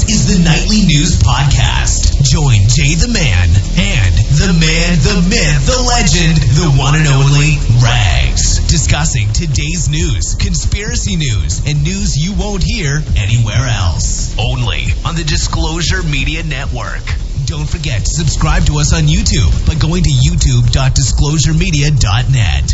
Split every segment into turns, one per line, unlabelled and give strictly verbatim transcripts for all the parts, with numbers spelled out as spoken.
is the Nightly News Podcast. Join Jay the Man and the man, the myth, the legend, the one and only Rags, discussing today's news, conspiracy news, and news you won't hear anywhere else. Only on the Disclosure Media Network. Don't forget to subscribe to us on YouTube by going to youtube dot disclosure media dot net.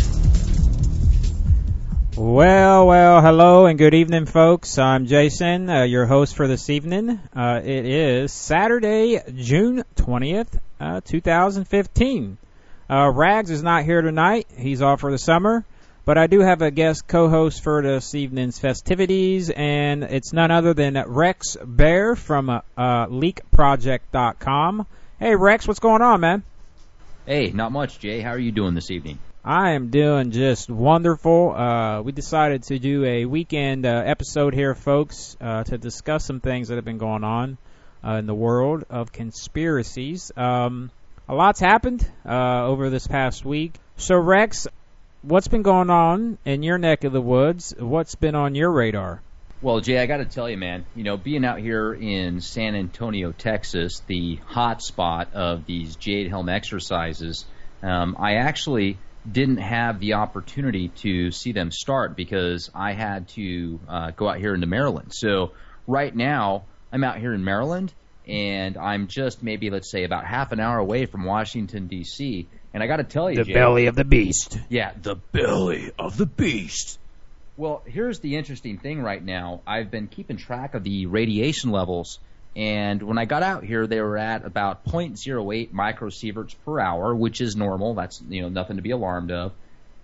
Well, well, hello and good evening, folks. I'm Jason, uh, your host for this evening. Uh, it is Saturday, June twentieth, uh, two thousand fifteen. Uh, Rags is not here tonight. He's off for the summer. But I do have a guest co-host for this evening's festivities, and it's none other than Rex Bear from uh, uh, leak project dot com. Hey, Rex, what's going on, man?
Hey, not much, Jay. How are you doing this evening?
I am doing just wonderful. Uh, we decided to do a weekend uh, episode here, folks, uh, to discuss some things that have been going on uh, in the world of conspiracies. Um, a lot's happened uh, over this past week. So, Rex, what's been going on in your neck of the woods? What's been on your radar?
Well, Jay, I got to tell you, man, you know, being out here in San Antonio, Texas, the hot spot of these Jade Helm exercises, um, I actually didn't have the opportunity to see them start because I had to uh, go out here into Maryland. So right now, I'm out here in Maryland, and I'm just maybe, let's say, about half an hour away from Washington, D C, and I got to tell you,
the
Jay,
belly of the beast.
Yeah, the belly of the beast. Well, here's the interesting thing right now. I've been keeping track of the radiation levels, and when I got out here, they were at about zero point zero eight microsieverts per hour, which is normal. That's, you know, nothing to be alarmed of.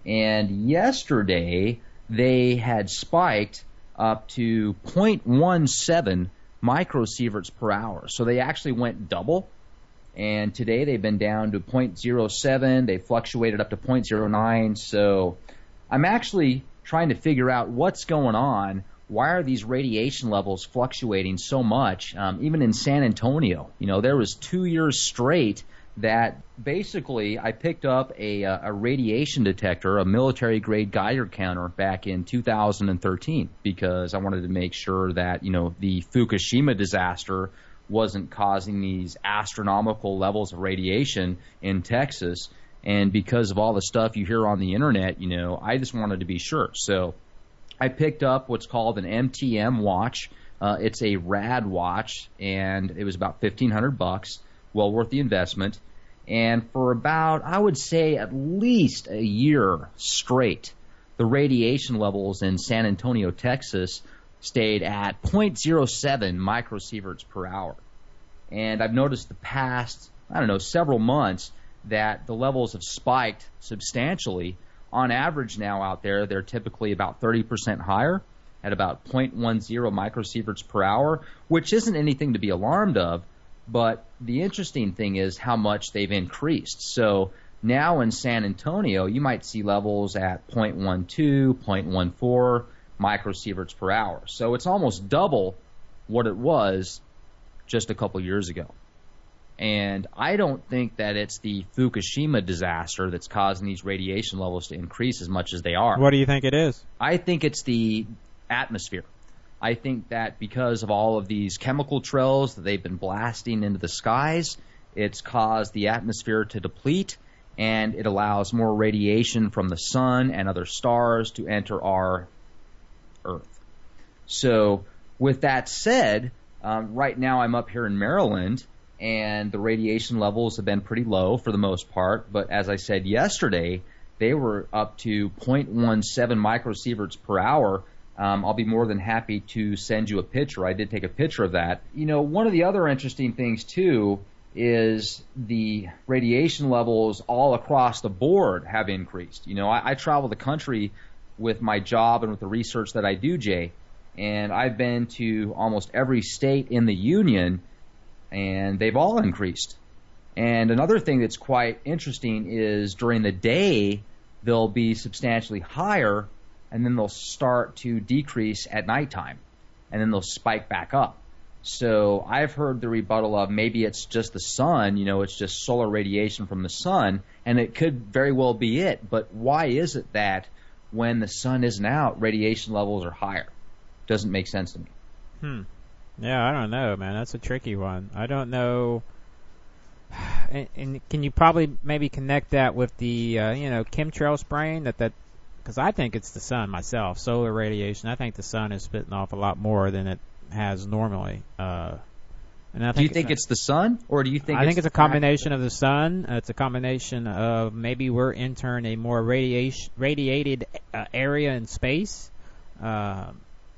And yesterday, they had spiked up to zero point one seven microsieverts per hour. So they actually went double. And today they've been down to zero point zero seven. They fluctuated up to zero point zero nine. So I'm actually trying to figure out what's going on. Why are these radiation levels fluctuating so much? Um, even in San Antonio, you know, there was two years straight that basically I picked up a, a radiation detector, a military-grade Geiger counter back in two thousand thirteen because I wanted to make sure that, you know, the Fukushima disaster wasn't causing these astronomical levels of radiation in Texas. And because of all the stuff you hear on the internet, you know, I just wanted to be sure. So I picked up what's called an M T M watch. Uh, it's a rad watch, and it was about fifteen hundred bucks, well worth the investment. And for about, I would say, at least a year straight, the radiation levels in San Antonio, Texas, stayed at zero point zero seven microsieverts per hour. And I've noticed the past, I don't know, several months that the levels have spiked substantially. On average now out there, they're typically about thirty percent higher at about zero point one zero microsieverts per hour, which isn't anything to be alarmed of, but the interesting thing is how much they've increased. So now in San Antonio, you might see levels at zero point one two, zero point one four microsieverts per hour. So it's almost double what it was just a couple years ago. And I don't think that it's the Fukushima disaster that's causing these radiation levels to increase as much as they are.
What do you think it is?
I think it's the atmosphere. I think that because of all of these chemical trails that they've been blasting into the skies, it's caused the atmosphere to deplete, and it allows more radiation from the sun and other stars to enter our Earth. So with that said, um, right now I'm up here in Maryland, and the radiation levels have been pretty low for the most part. But as I said yesterday, they were up to zero point one seven microsieverts per hour. Um, I'll be more than happy to send you a picture. I did take a picture of that. You know, one of the other interesting things, too, is the radiation levels all across the board have increased. You know, I, I travel the country with my job and with the research that I do, Jay, and I've been to almost every state in the union, and they've all increased. And another thing that's quite interesting is during the day, they'll be substantially higher, and then they'll start to decrease at nighttime, and then they'll spike back up. So I've heard the rebuttal of maybe it's just the sun, you know, it's just solar radiation from the sun, and it could very well be it. But why is it that when the sun isn't out, radiation levels are higher? Doesn't make sense to me.
Hmm. Yeah, I don't know, man. That's a tricky one. I don't know. And, and can you probably maybe connect that with the, uh, you know, chemtrail spraying? That that because I think it's the sun myself, solar radiation. I think the sun is spitting off a lot more than it has normally. Uh, and I think,
do you think it's the sun, or do you think
I
it's
think it's a combination of the sun. Uh, it's a combination of maybe we're entering a more radiation radiated uh, area in space. Uh,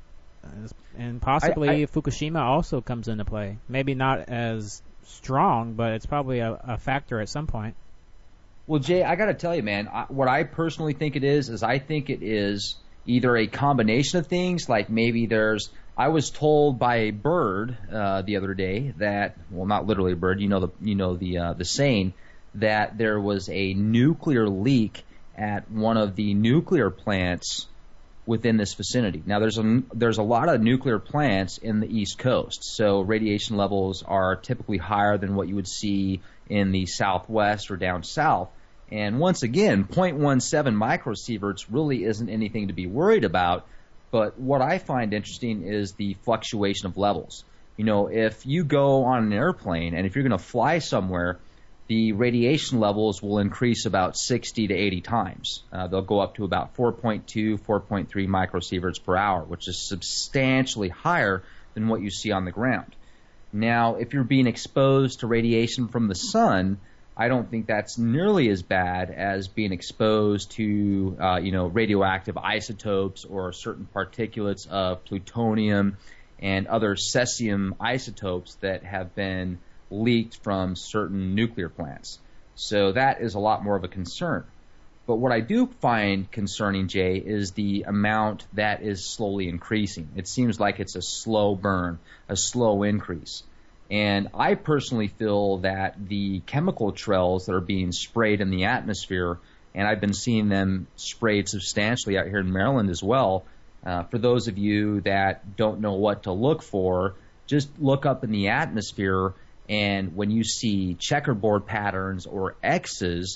And possibly
I, I,
Fukushima also comes into play. Maybe not as strong, but it's probably a, a factor at some point.
Well, Jay, I got to tell you, man, I, what I personally think it is, is I think it is either a combination of things, like maybe there's, I was told by a bird uh, the other day that, well, not literally a bird, you know the, you know the, uh, the saying, that there was a nuclear leak at one of the nuclear plants within this vicinity. Now, there's a, there's a lot of nuclear plants in the East Coast, so radiation levels are typically higher than what you would see in the Southwest or down south. And once again, zero point one seven microsieverts really isn't anything to be worried about, but what I find interesting is the fluctuation of levels. You know, if you go on an airplane and if you're going to fly somewhere, the radiation levels will increase about sixty to eighty times. Uh, they'll go up to about four point two, four point three microsieverts per hour, which is substantially higher than what you see on the ground. Now, if you're being exposed to radiation from the sun, I don't think that's nearly as bad as being exposed to, uh, you know, radioactive isotopes or certain particulates of plutonium and other cesium isotopes that have been leaked from certain nuclear plants. So that is a lot more of a concern. But what I do find concerning, Jay, is the amount that is slowly increasing. It seems like it's a slow burn, a slow increase. And I personally feel that the chemical trails that are being sprayed in the atmosphere, and I've been seeing them sprayed substantially out here in Maryland as well, uh, for those of you that don't know what to look for, just look up in the atmosphere, and when you see checkerboard patterns or X's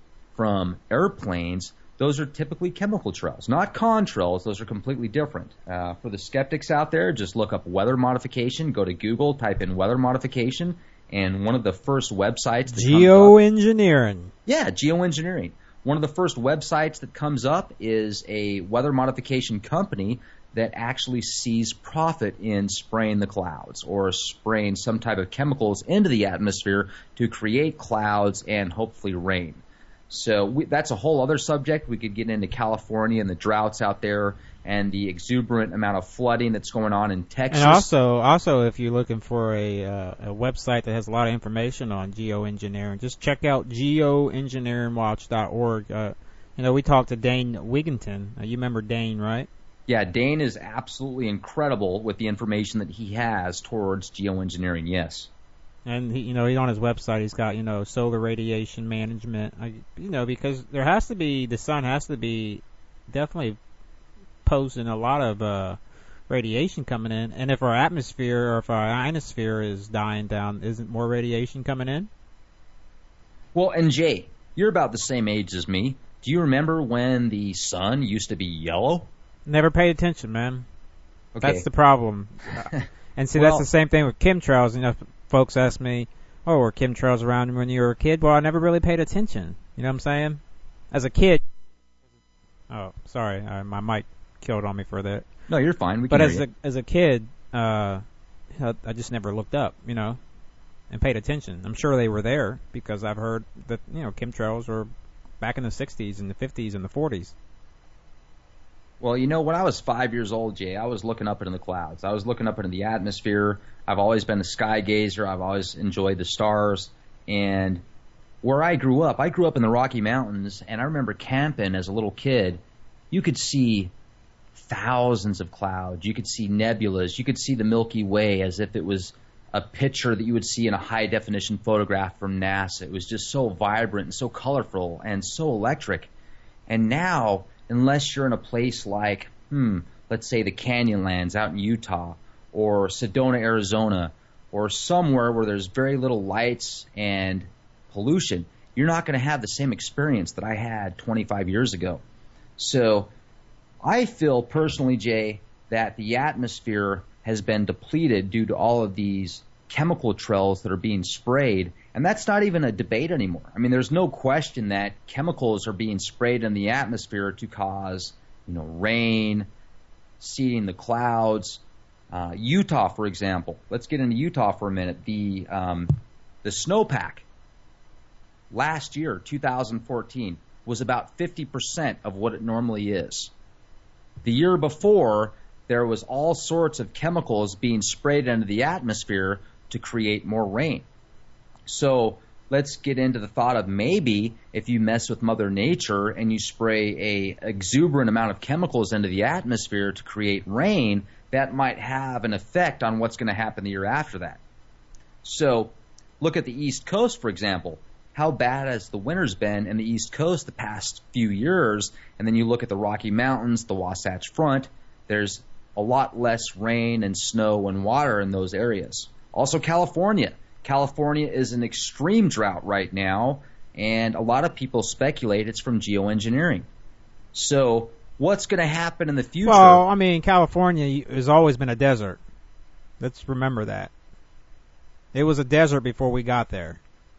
from airplanes, those are typically chemical trails, not contrails. Those are completely different. Uh, for the skeptics out there, just look up weather modification. Go to Google, type in weather modification, and one of the first websites that
Geoengineering.
Comes up, yeah, geoengineering. One of the first websites that comes up is a weather modification company that actually sees profit in spraying the clouds or spraying some type of chemicals into the atmosphere to create clouds and hopefully rain. So we, that's a whole other subject. We could get into California and the droughts out there and the exuberant amount of flooding that's going on in Texas.
And also, also if you're looking for a, uh, a website that has a lot of information on geoengineering, just check out geoengineering watch dot org. Uh, you know, we talked to Dane Wigington. Uh, you remember Dane, right?
Yeah, Dane is absolutely incredible with the information that he has towards geoengineering, yes.
And, he, you know, he's on his website, he's got, you know, solar radiation management, I, you know, because there has to be, the sun has to be definitely posing a lot of uh, radiation coming in. And if our atmosphere or if our ionosphere is dying down, isn't more radiation coming in?
Well, and Jay, you're about the same age as me. Do you remember when the sun used to be yellow?
Never paid attention, man.
Okay.
That's the problem. And see,
well,
that's the same thing with chemtrails. You know, folks ask me, oh, were chemtrails around when you were a kid? Well, I never really paid attention. You know what I'm saying? As a kid. Oh, sorry. Uh, my mic killed on me for that.
No, you're fine. We can
but
hear
as
you.
a as a kid, uh, I just never looked up, you know, and paid attention. I'm sure they were there because I've heard that, you know, chemtrails were back in the sixties and the fifties and the forties.
Well, you know, when I was five years old, Jay, I was looking up into the clouds. I was looking up into the atmosphere. I've always been a sky gazer. I've always enjoyed the stars. And where I grew up, I grew up in the Rocky Mountains, and I remember camping as a little kid. You could see thousands of clouds. You could see nebulas. You could see the Milky Way as if it was a picture that you would see in a high-definition photograph from NASA. It was just so vibrant and so colorful and so electric. And now, unless you're in a place like, hmm, let's say the Canyonlands out in Utah, or Sedona, Arizona, or somewhere where there's very little lights and pollution, you're not going to have the same experience that I had twenty-five years ago. So I feel personally, Jay, that the atmosphere has been depleted due to all of these chemical trails that are being sprayed. And that's not even a debate anymore. I mean, there's no question that chemicals are being sprayed in the atmosphere to cause, you know, rain, seeding the clouds. Uh, Utah, for example. Let's get into Utah for a minute. The um, the snowpack last year, two thousand fourteen, was about fifty percent of what it normally is. The year before, there was all sorts of chemicals being sprayed into the atmosphere to create more rain. So let's get into the thought of maybe if you mess with Mother Nature and you spray a exuberant amount of chemicals into the atmosphere to create rain, that might have an effect on what's going to happen the year after that. So look at the East Coast, for example. How bad has the winter's been in the East Coast the past few years? And then you look at the Rocky Mountains, the Wasatch Front, there's a lot less rain and snow and water in those areas. Also California. California is in extreme drought right now, and a lot of people speculate it's from geoengineering. So what's going to happen in the future?
Well, I mean, California has always been a desert. Let's remember that. It was a desert before we got there.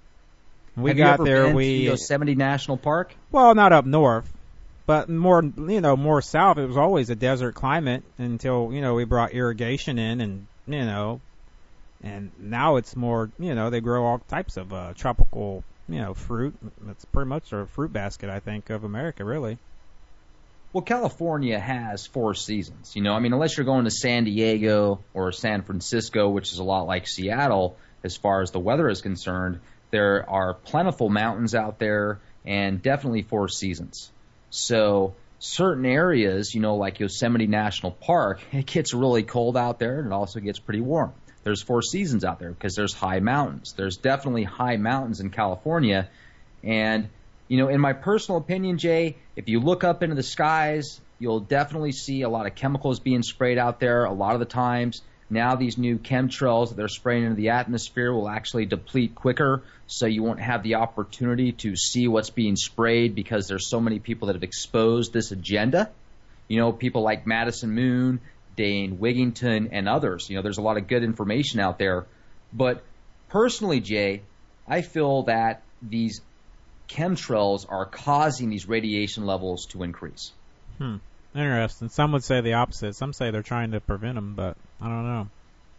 We
Have
got
you ever
there.
been
we
to Yosemite National Park?
Well, not up north, but more, you know, more south. It was always a desert climate until, you know, we brought irrigation in, and you know, and now it's more, you know, they grow all types of uh, tropical, you know, fruit. It's pretty much a fruit basket, I think, of America, really.
Well, California has four seasons. You know, I mean, unless you're going to San Diego or San Francisco, which is a lot like Seattle as far as the weather is concerned, there are plentiful mountains out there and definitely four seasons. So certain areas, you know, like Yosemite National Park, it gets really cold out there and it also gets pretty warm. There's four seasons out there because there's high mountains. There's definitely high mountains in California. And, you know, in my personal opinion, Jay, if you look up into the skies, you'll definitely see a lot of chemicals being sprayed out there a lot of the times. Now these new chemtrails that they're spraying into the atmosphere will actually deplete quicker, so you won't have the opportunity to see what's being sprayed because there's so many people that have exposed this agenda. You know, people like Madison Moon, Dane Wigington, and others. You know, there's a lot of good information out there. But personally, Jay, I feel that these chemtrails are causing these radiation levels to increase.
Hmm. Interesting. Some would say the opposite. Some say they're trying to prevent them, but I don't know.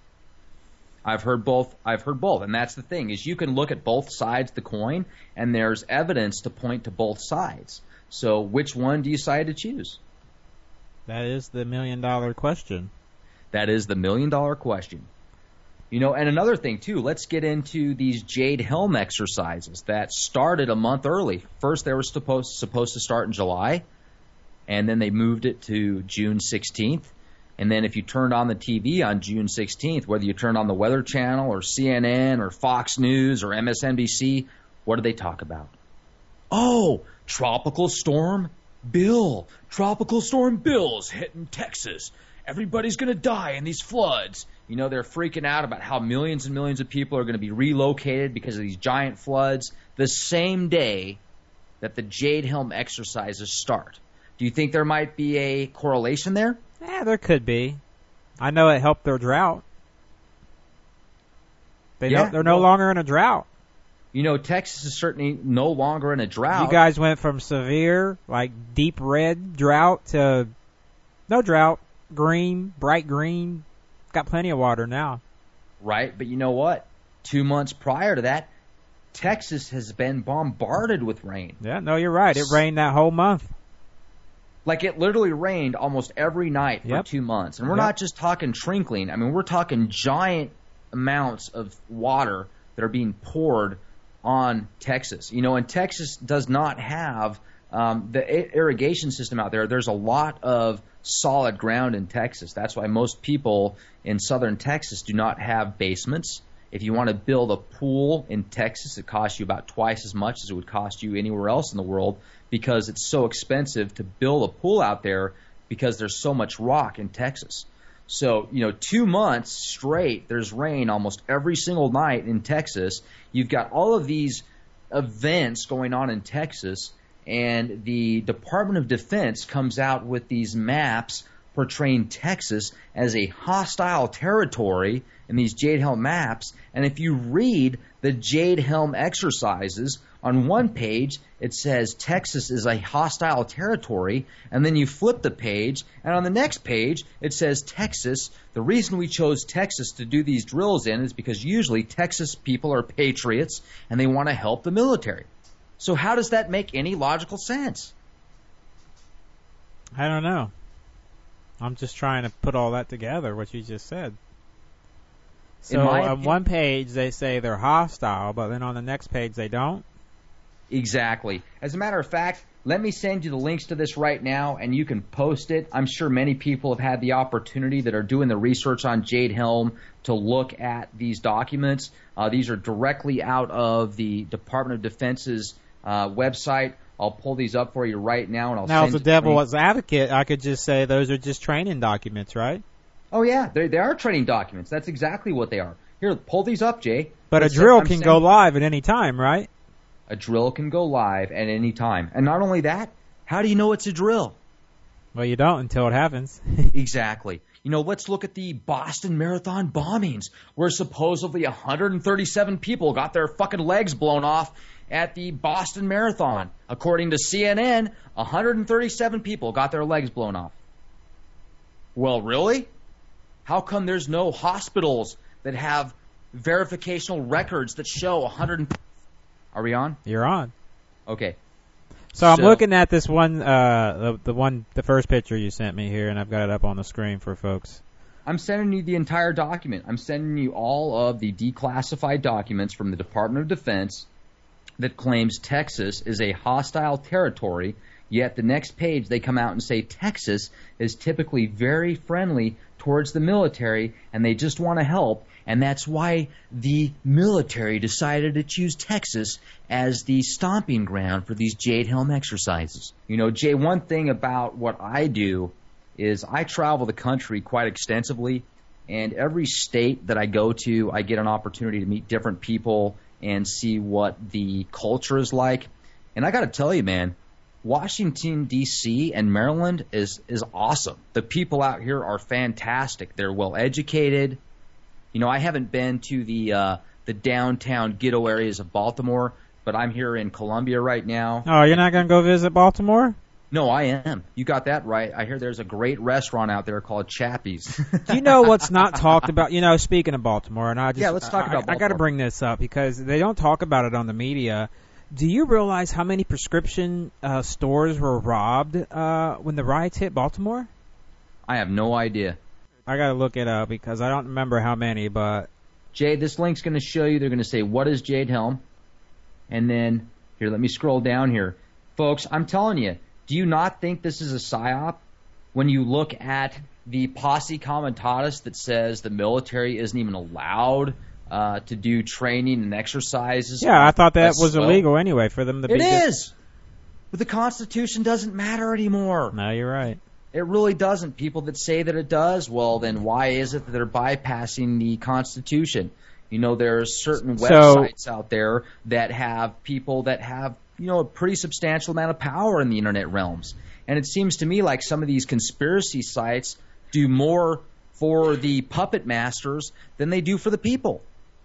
I've heard both. I've heard both, and that's the thing, is you can look at both sides of the coin, and there's evidence to point to both sides. So which one do you decide to choose?
That is the million-dollar question.
That is the million-dollar question. You know, and another thing, too, let's get into these Jade Helm exercises that started a month early. First, they were supposed supposed to start in July, and then they moved it to June sixteenth. And then if you turned on the T V on June sixteenth, whether you turned on the Weather Channel or C N N or Fox News or M S N B C, what did they talk about? Oh, Tropical Storm Bill. Tropical Storm Bill's hitting Texas. Everybody's going to die in these floods. You know, they're freaking out about how millions and millions of people are going to be relocated because of these giant floods the same day that the Jade Helm exercises start. Do you think there might be a correlation there?
Yeah, there could be. I know it helped their drought. They
Yeah,
don't, they're no
well-
longer in a drought.
You know, Texas is certainly no longer in a drought.
You guys went from severe, like deep red drought to no drought, green, bright green. Got plenty of water now.
Right, but you know what? Two months prior to that, Texas has been bombarded with rain.
Yeah, no, you're right. It rained that whole month.
Like, it literally rained almost every night for
Yep.
two months. And we're
Yep.
not just talking trinkling. I mean, we're talking giant amounts of water that are being poured on Texas. You know, and Texas does not have um, the i- irrigation system out there. There's a lot of solid ground in Texas. That's why most people in southern Texas do not have basements. If you want to build a pool in Texas, it costs you about twice as much as it would cost you anywhere else in the world because it's so expensive to build a pool out there because there's so much rock in Texas. So, you know, two months straight, there's rain almost every single night in Texas. You've got all of these events going on in Texas, and the Department of Defense comes out with these maps portraying Texas as a hostile territory in these Jade Helm maps. And if you read the Jade Helm exercises, on one page it says Texas is a hostile territory, and then you flip the page, and on the next page it says Texas. The reason we chose Texas to do these drills in is because usually Texas people are patriots and they want to help the military. So how does that make any logical sense?
I don't know. I'm just trying to put all that together, what you just said. So on opinion, one page they say they're hostile, but then on the next page they don't?
Exactly. As a matter of fact, let me send you the links to this right now, and you can post it. I'm sure many people have had the opportunity that are doing the research on Jade Helm to look at these documents. Uh, these are directly out of the Department of Defense's uh, website. I'll pull these up for you right now, and I'll
now,
send
as a devil's advocate, I could just say those are just training documents, right?
Oh, yeah. They, they are training documents. That's exactly what they are. Here, pull these up, Jay.
But Let's a drill can go live at any time, right?
A drill can go live at any time. And not only that, how do you know it's a drill?
Well, you don't until it happens.
Exactly. You know, let's look at the Boston Marathon bombings, where supposedly one hundred thirty-seven people got their fucking legs blown off at the Boston Marathon. According to C N N, one hundred thirty-seven people got their legs blown off. Well, really? How come there's no hospitals that have verificational records that show one hundred... Are we on?
You're on.
Okay.
So, so I'm looking at this one, uh, the, the one, the first picture you sent me here, and I've got it up on the screen for folks.
I'm sending you the entire document. I'm sending you all of the declassified documents from the Department of Defense that claims Texas is a hostile territory, yet the next page they come out and say Texas is typically very friendly towards the military, and they just want to help. And that's why the military decided to choose Texas as the stomping ground for these Jade Helm exercises. You know, Jay, one thing about what I do is I travel the country quite extensively, and every state that I go to, I get an opportunity to meet different people and see what the culture is like. And I got to tell you, man, Washington, D C and Maryland is, is awesome. The people out here are fantastic. They're well educated. You know, I haven't been to the uh, the downtown ghetto areas of Baltimore, but I'm here in Columbia right now.
Oh, you're not going to go visit Baltimore?
No, I am. You got that right. I hear there's a great restaurant out there called Chappie's.
Do you know what's not talked about? You know, speaking of Baltimore, and I just
yeah, let's talk
I,
about Baltimore.
I got to bring this up because they don't talk about it on the media. Do you realize how many prescription uh, stores were robbed uh, when the riots hit Baltimore?
I have no idea.
I got to look it up because I don't remember how many, but...
Jay, this link's going to show you. They're going to say, what is Jade Helm? And then, here, let me scroll down here. Folks, I'm telling you, do you not think this is a psyop? When you look at the posse comitatus that says the military isn't even allowed uh, to do training and exercises.
Yeah, I thought that was illegal anyway for them to be...
It is! But the Constitution doesn't matter anymore.
No, you're right.
It really doesn't. People that say that it does, well, then why is it that they're bypassing the Constitution? You know, there are certain websites so, out there that have people that have, you know, a pretty substantial amount of power in the internet realms. And it seems to me like some of these conspiracy sites do more for the puppet masters than they do for the people.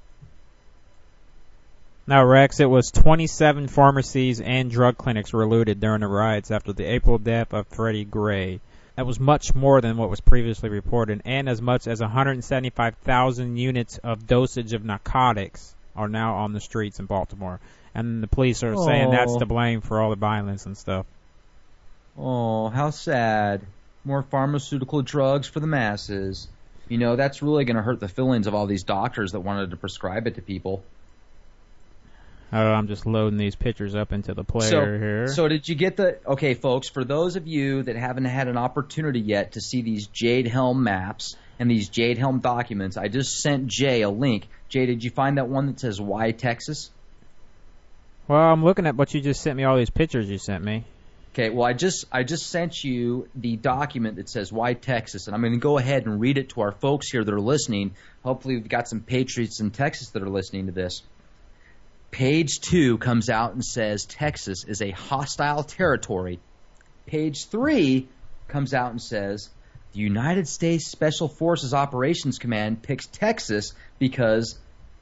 Now, Rex, it was twenty-seven pharmacies and drug clinics were looted during the riots after the April death of Freddie Gray. That was much more than what was previously reported, and as much as one hundred seventy-five thousand units of dosage of narcotics are now on the streets in Baltimore. And the police are oh. saying that's to blame for all the violence and stuff.
Oh, how sad. More pharmaceutical drugs for the masses. You know, that's really going to hurt the feelings of all these doctors that wanted to prescribe it to people.
Oh, I'm just loading these pictures up into the player
so,
here.
So did you get the... Okay, folks, for those of you that haven't had an opportunity yet to see these Jade Helm maps and these Jade Helm documents, I just sent Jay a link. Jay, did you find that one that says Why Texas?
Well, I'm looking at what you just sent me, all these pictures you sent me.
Okay, well, I just I just sent you the document that says Why Texas, and I'm going to go ahead and read it to our folks here that are listening. Hopefully we've got some patriots in Texas that are listening to this. Page two comes out and says Texas is a hostile territory. Page three comes out and says The United States Special Forces Operations Command picks Texas because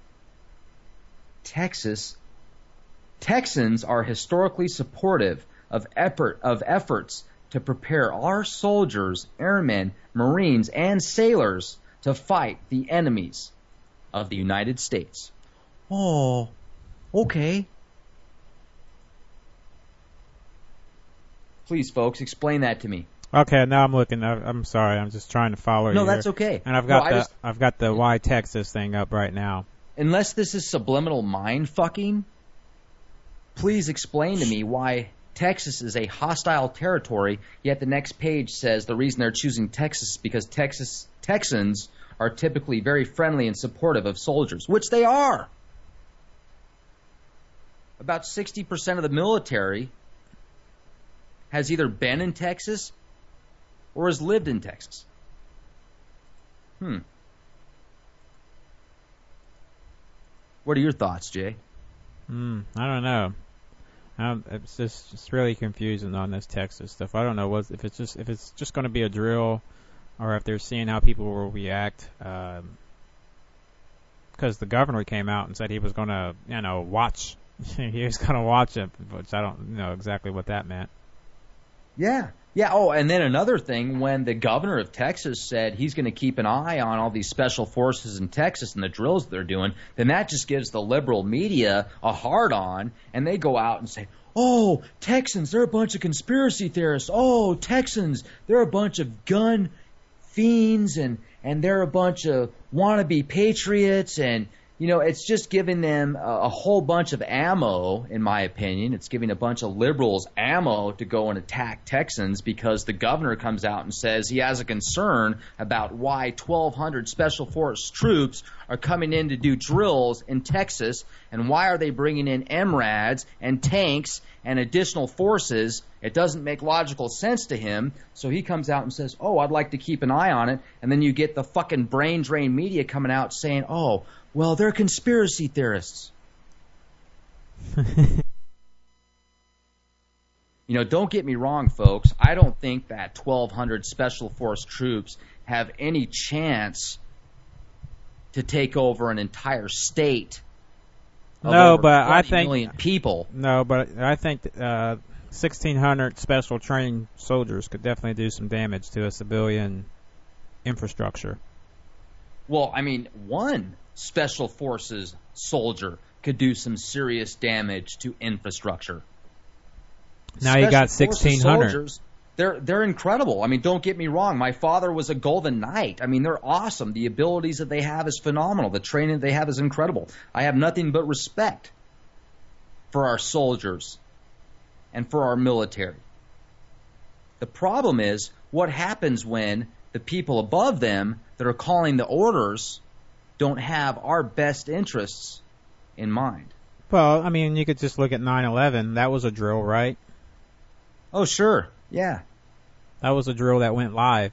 Texas Texans are historically supportive of effort of efforts to prepare our soldiers, airmen, Marines, and sailors to fight the enemies of the United States. Oh, okay. Please, folks, explain that to me.
Okay, now I'm looking. I'm sorry. I'm just trying to follow
no,
you.
No, that's
here.
okay.
And I've got
no,
the
just,
I've got the Why Texas thing up right now.
Unless this is subliminal mind fucking, please explain to me why Texas is a hostile territory, yet the next page says the reason they're choosing Texas is because Texas Texans are typically very friendly and supportive of soldiers, which they are. About sixty percent of the military has either been in Texas or has lived in Texas. Hmm. What are your thoughts, Jay?
Hmm. I don't know. Um, it's just it's really confusing on this Texas stuff. I don't know what if it's just if it's just going to be a drill, or if they're seeing how people will react. Because um, the governor came out and said he was going to, you know, watch. he was going to watch it, which I don't know exactly what that meant.
Yeah. Yeah, oh, and then another thing, when the governor of Texas said he's going to keep an eye on all these special forces in Texas and the drills they're doing, then that just gives the liberal media a hard-on, and they go out and say, oh, Texans, they're a bunch of conspiracy theorists. Oh, Texans, they're a bunch of gun fiends, and, and they're a bunch of wannabe patriots, and you know, it's just giving them a, a whole bunch of ammo, in my opinion. It's giving a bunch of liberals ammo to go and attack Texans because the governor comes out and says he has a concern about why twelve hundred Special Force troops are coming in to do drills in Texas, and why are they bringing in M RADs and tanks and additional forces. It doesn't make logical sense to him, so he comes out and says, oh, I'd like to keep an eye on it, and then you get the fucking brain drain media coming out saying, oh, well, they're conspiracy theorists. You know, don't get me wrong, folks. I don't think that twelve hundred Special Force troops have any chance to take over an entire state. Of
no,
over
but I think
million people.
No, but I think uh, sixteen hundred special trained soldiers could definitely do some damage to a civilian infrastructure.
Well, I mean, one Special Forces soldier could do some serious damage to infrastructure.
Now you got sixteen hundred.
Soldiers, they're they're incredible. I mean, don't get me wrong. My father was a Golden Knight. I mean, they're awesome. The abilities that they have is phenomenal. The training they have is incredible. I have nothing but respect for our soldiers and for our military. The problem is what happens when the people above them that are calling the orders don't have our best interests in mind.
Well, I mean, you could just look at nine eleven. That was a drill, right?
Oh, sure. Yeah.
That was a drill that went live.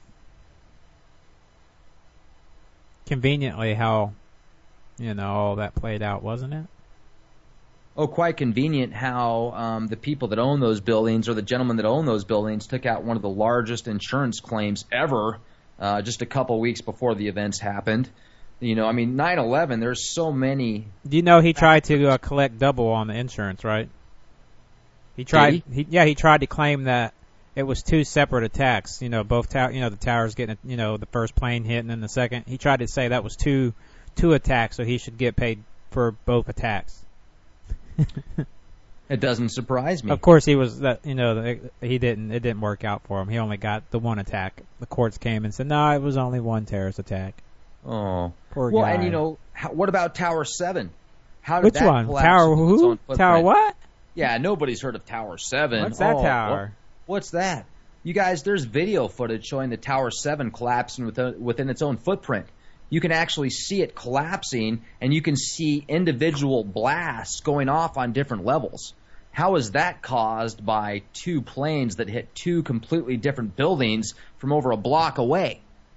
Conveniently how, you know, all that played out, wasn't it?
Oh, quite convenient how um, the people that own those buildings, or the gentlemen that own those buildings, took out one of the largest insurance claims ever uh, just a couple weeks before the events happened. You know, I mean, nine eleven, there's so many...
Do you know he tried to uh, collect double on the insurance, right? He tried,
Did he?
he? Yeah, he tried to claim that it was two separate attacks. You know, both tower, you know, the towers getting, you know, the first plane hit and then the second. He tried to say that was two, two attacks, so he should get paid for both attacks.
It doesn't surprise me.
Of course, he was that. You know, he didn't. It didn't work out for him. He only got the one attack. The courts came and said, no, it was only one terrorist attack.
Oh,
poor
well,
guy.
and you know, how, what about Tower Seven? How did
Which
that
one?
collapse
Tower
with its
who?
own footprint?
Tower what?
Yeah, nobody's heard of Tower Seven.
What's that
oh,
tower?
What, what's that? You guys, there's video footage showing the Tower Seven collapsing within, within its own footprint. You can actually see it collapsing, and you can see individual blasts going off on different levels. How is that caused by two planes that hit two completely different buildings from over a block away?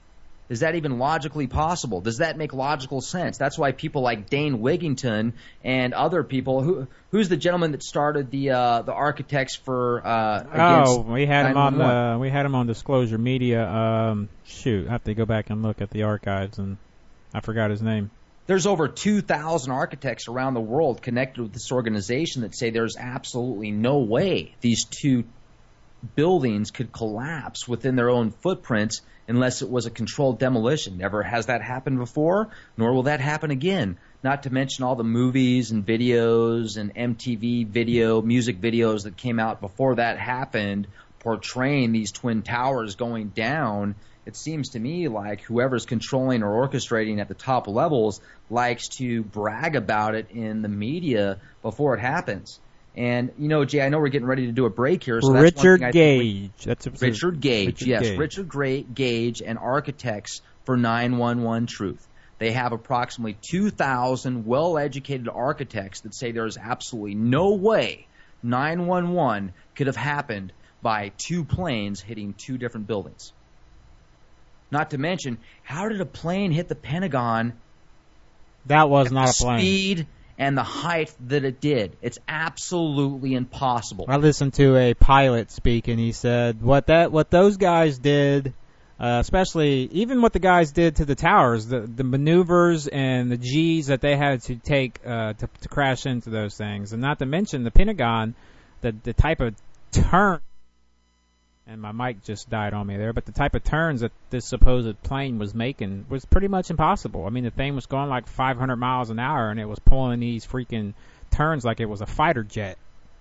Is that even logically possible? Does that make logical sense? That's why people like Dane Wigington and other people, who who's the gentleman that started the uh, the architects for uh, against
Oh, we had him on the we had him on Disclosure Media. Um, shoot, I have to go back and look at the archives, and I forgot his name.
There's over two thousand architects around the world connected with this organization that say there's absolutely no way these two buildings could collapse within their own footprints unless it was a controlled demolition. Never has that happened before, nor will that happen again. Not to mention all the movies and videos and M T V video, music videos that came out before that happened portraying these twin towers going down. It seems to me like whoever's controlling or orchestrating at the top levels likes to brag about it in the media before it happens. And, you know, Jay, I know we're getting ready to do a break here. So that's
Richard
one thing I
Gage.
we,
That's a,
Richard Gage,
Richard
yes.
Gage.
Richard Gra- Gage and Architects for nine one one Truth. They have approximately two thousand well-educated architects that say there's absolutely no way nine one one could have happened by two planes hitting two different buildings. Not to mention, how did a plane hit the Pentagon?
That was
at
not
the
a plane.
Speed and the height that it did. It's absolutely impossible.
I listened to a pilot speak, and he said what that what those guys did, uh, especially even what the guys did to the towers, the the maneuvers and the G's that they had to take uh, to, to crash into those things, and not to mention the Pentagon, the the type of turn. And my mic just died on me there, but the type of turns that this supposed plane was making was pretty much impossible. I mean, the thing was going like five hundred miles an hour, and it was pulling these freaking turns like it was a fighter jet.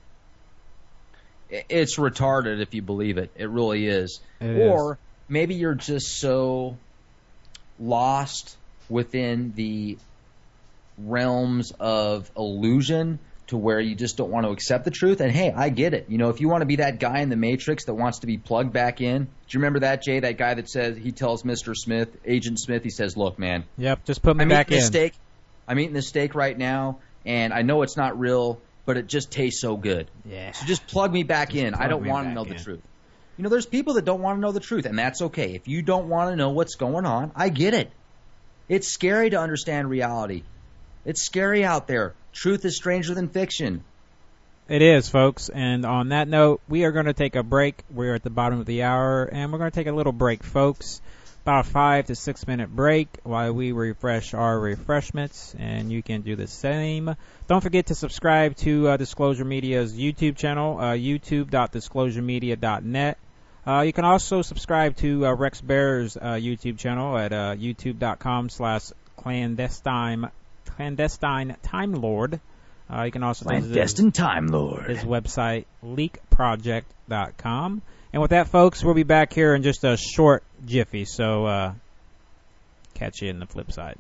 It's retarded if you believe it. It really is.
It
or
is.
maybe you're just so lost within the realms of illusion to where you just don't want to accept the truth. And hey, I get it. You know, if you want to be that guy in the Matrix that wants to be plugged back in, do you remember that, Jay? That guy that says, he tells Mister Smith, Agent Smith, he says, look, man.
Yep, just put me
I'm
back
eating
in.
This steak. I'm eating this steak right now, and I know it's not real, but it just tastes so good.
Yeah.
So just plug me back
Just
in. I
plug
don't
me
want to
back
know
in.
the truth. You know, there's people that don't want to know the truth, and that's okay. If you don't want to know what's going on, I get it. It's scary to understand reality. It's scary out there. Truth is stranger than fiction.
It is, folks. And on that note, we are going to take a break. We're at the bottom of the hour, and we're going to take a little break, folks. About a five to six minute break while we refresh our refreshments, and you can do the same. Don't forget to subscribe to uh, Disclosure Media's YouTube channel, uh, youtube dot disclosure media dot net. Uh, you can also subscribe to uh, Rex Bear's uh, YouTube channel at uh, youtube dot com slash clandestine clandestine time lord. Uh, you can also visit
Clandestine Time Lord.
his website, leak project dot com. And with that, folks, we'll be back here in just a short jiffy, so uh, catch you in the flip side.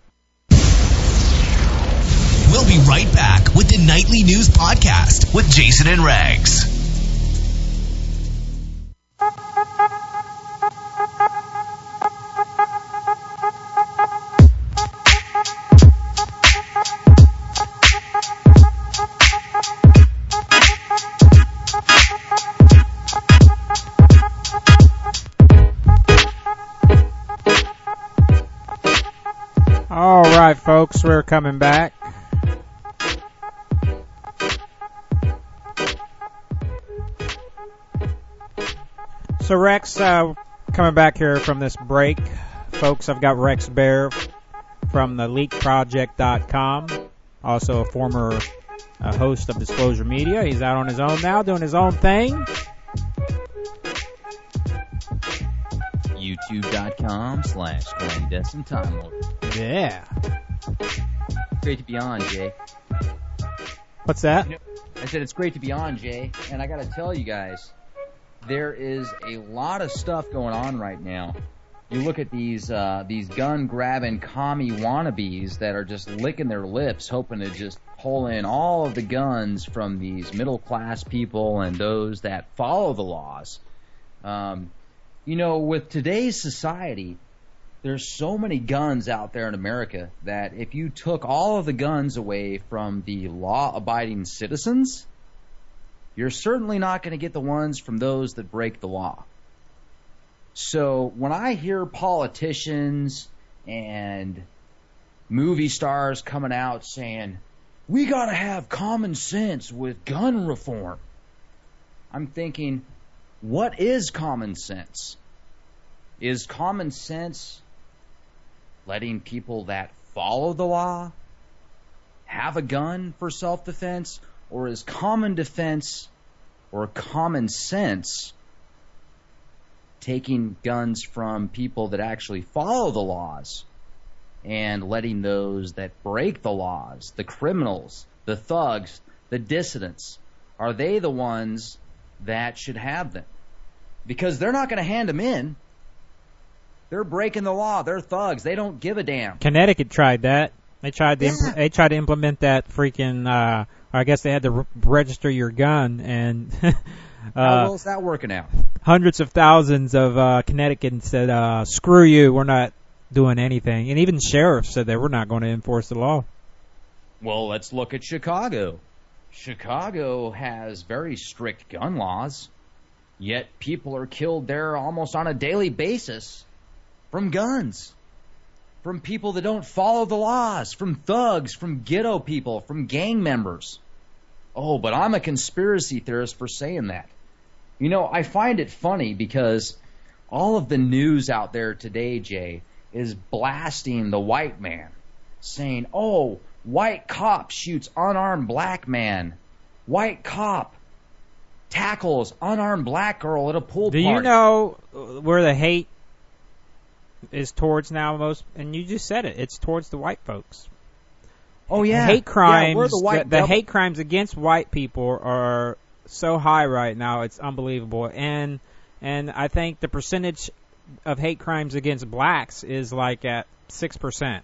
We'll be right back with the Nightly News Podcast with Jason and Regs.
All right, folks, we're coming back. So, Rex, uh, coming back here from this break, folks, I've got Rex Bear from the leak project dot com, also a former uh, host of Disclosure Media. He's out on his own now, doing his own thing.
youtube dot com slash clandestine time lord.
Yeah.
Great to be on, Jay.
What's that?
I said it's great to be on, Jay, and I got to tell you guys, there is a lot of stuff going on right now. You look at these uh, these gun-grabbing commie wannabes that are just licking their lips, hoping to just pull in all of the guns from these middle-class people and those that follow the laws. Um, you know, with today's society, there's so many guns out there in America that if you took all of the guns away from the law-abiding citizens, you're certainly not going to get the ones from those that break the law. So when I hear politicians and movie stars coming out saying, we got to have common sense with gun reform, I'm thinking, what is common sense? Is common sense letting people that follow the law have a gun for self-defense? Or is common defense or common sense taking guns from people that actually follow the laws and letting those that break the laws, the criminals, the thugs, the dissidents, are they the ones that should have them? Because they're not going to hand them in. They're breaking the law. They're thugs. They don't give a damn.
Connecticut tried that. They tried to
Yeah.
impl- they tried to implement that freaking. Uh, I guess they had to re- register your gun, and uh,
How well is that working out?
hundreds of thousands of uh, Connecticutans said, uh, "Screw you, we're not doing anything." And even sheriffs said they were not going to enforce the law.
Well, let's look at Chicago. Chicago has very strict gun laws, yet people are killed there almost on a daily basis from guns, from people that don't follow the laws, from thugs, from ghetto people, from gang members. Oh, but I'm a conspiracy theorist for saying that. You know, I find it funny because all of the news out there today, Jay, is blasting the white man, saying, oh, white cop shoots unarmed black man. White cop tackles unarmed black girl at a pool
Do
party.
you know where the hate is towards now most? And you just said it. It's towards the white folks.
Oh, yeah.
Hate crimes.
Yeah, we're the white
the, the
devil.
hate crimes against white people are so high right now. It's unbelievable. And and I think the percentage of hate crimes against blacks is like at six percent.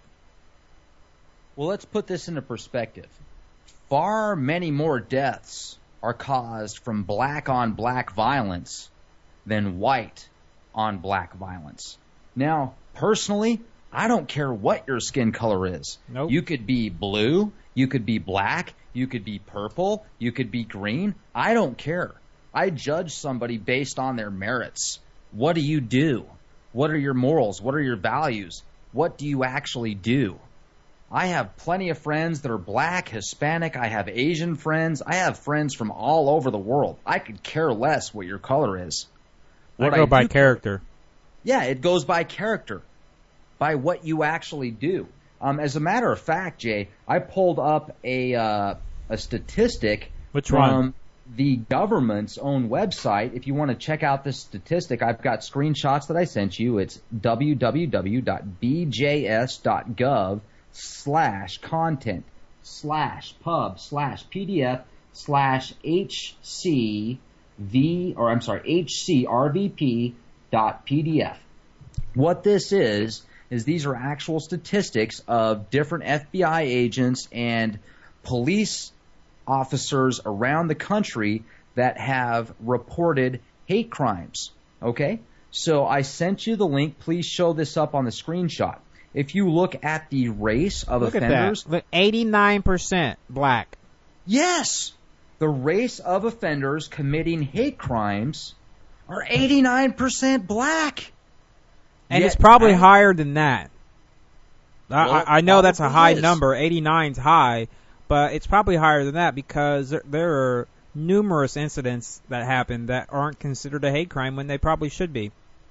Well, let's put this into perspective. Far many more deaths are caused from black on black violence than white on black violence. Now, personally, I don't care what your skin color is.
Nope.
You could be blue, you could be black, you could be purple, you could be green. I don't care. I judge somebody based on their merits. What do you do? What are your morals? What are your values? What do you actually do? I have plenty of friends that are black, Hispanic. I have Asian friends. I have friends from all over the world. I could care less what your color is.
I go by
do-
character.
Yeah, it goes by character, by what you actually do. Um, as a matter of fact, Jay, I pulled up a uh, a statistic
Which
from
one?
the government's own website. If you want to check out this statistic, I've got screenshots that I sent you. It's w w w dot b j s dot gov slash content slash pub slash pdf slash hcv or I'm sorry hcrvp dot pdf. What this is is these are actual statistics of different F B I agents and police officers around the country that have reported hate crimes. Okay? So I sent you the link. Please show this up on the screenshot. If you look at the race of
Look
offenders,
at that. Look, eighty-nine percent black.
yes, the race of offenders committing hate crimes are eighty-nine percent black.
And
Yet
it's probably
I-
higher than that. I,
Well,
I, I know that's a
probably
high
is.
number. eighty-nine's high, but it's probably higher than that because there, there are numerous incidents that happen that aren't considered a hate crime when they probably should be.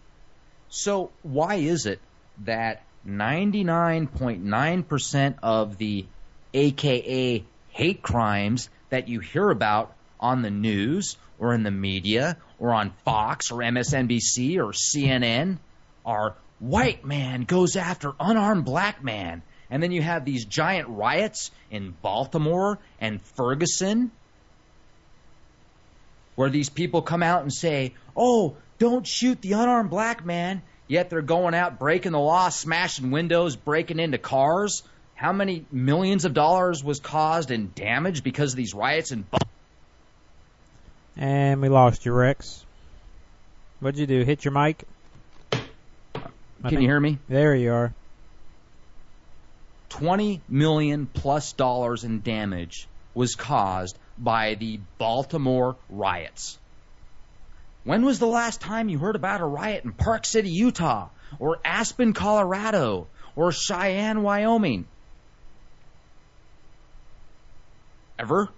So why is it that ninety-nine point nine percent of the A K A hate crimes that you hear about on the news or in the media or on Fox or M S N B C or C N N are white man goes after unarmed black man? And then you have these giant riots in Baltimore and Ferguson where these people come out and say, oh, don't shoot the unarmed black man, yet they're going out breaking the law, smashing windows, breaking into cars. How many millions of dollars was caused in damage because of these riots in Baltimore?
And we lost you, Rex. What'd you do? Hit your mic? I
Can
think-
you hear me?
There you are.
twenty million plus dollars in damage was caused by the Baltimore riots. When was the last time you heard about a riot in Park City, Utah, or Aspen, Colorado, or Cheyenne, Wyoming? Ever?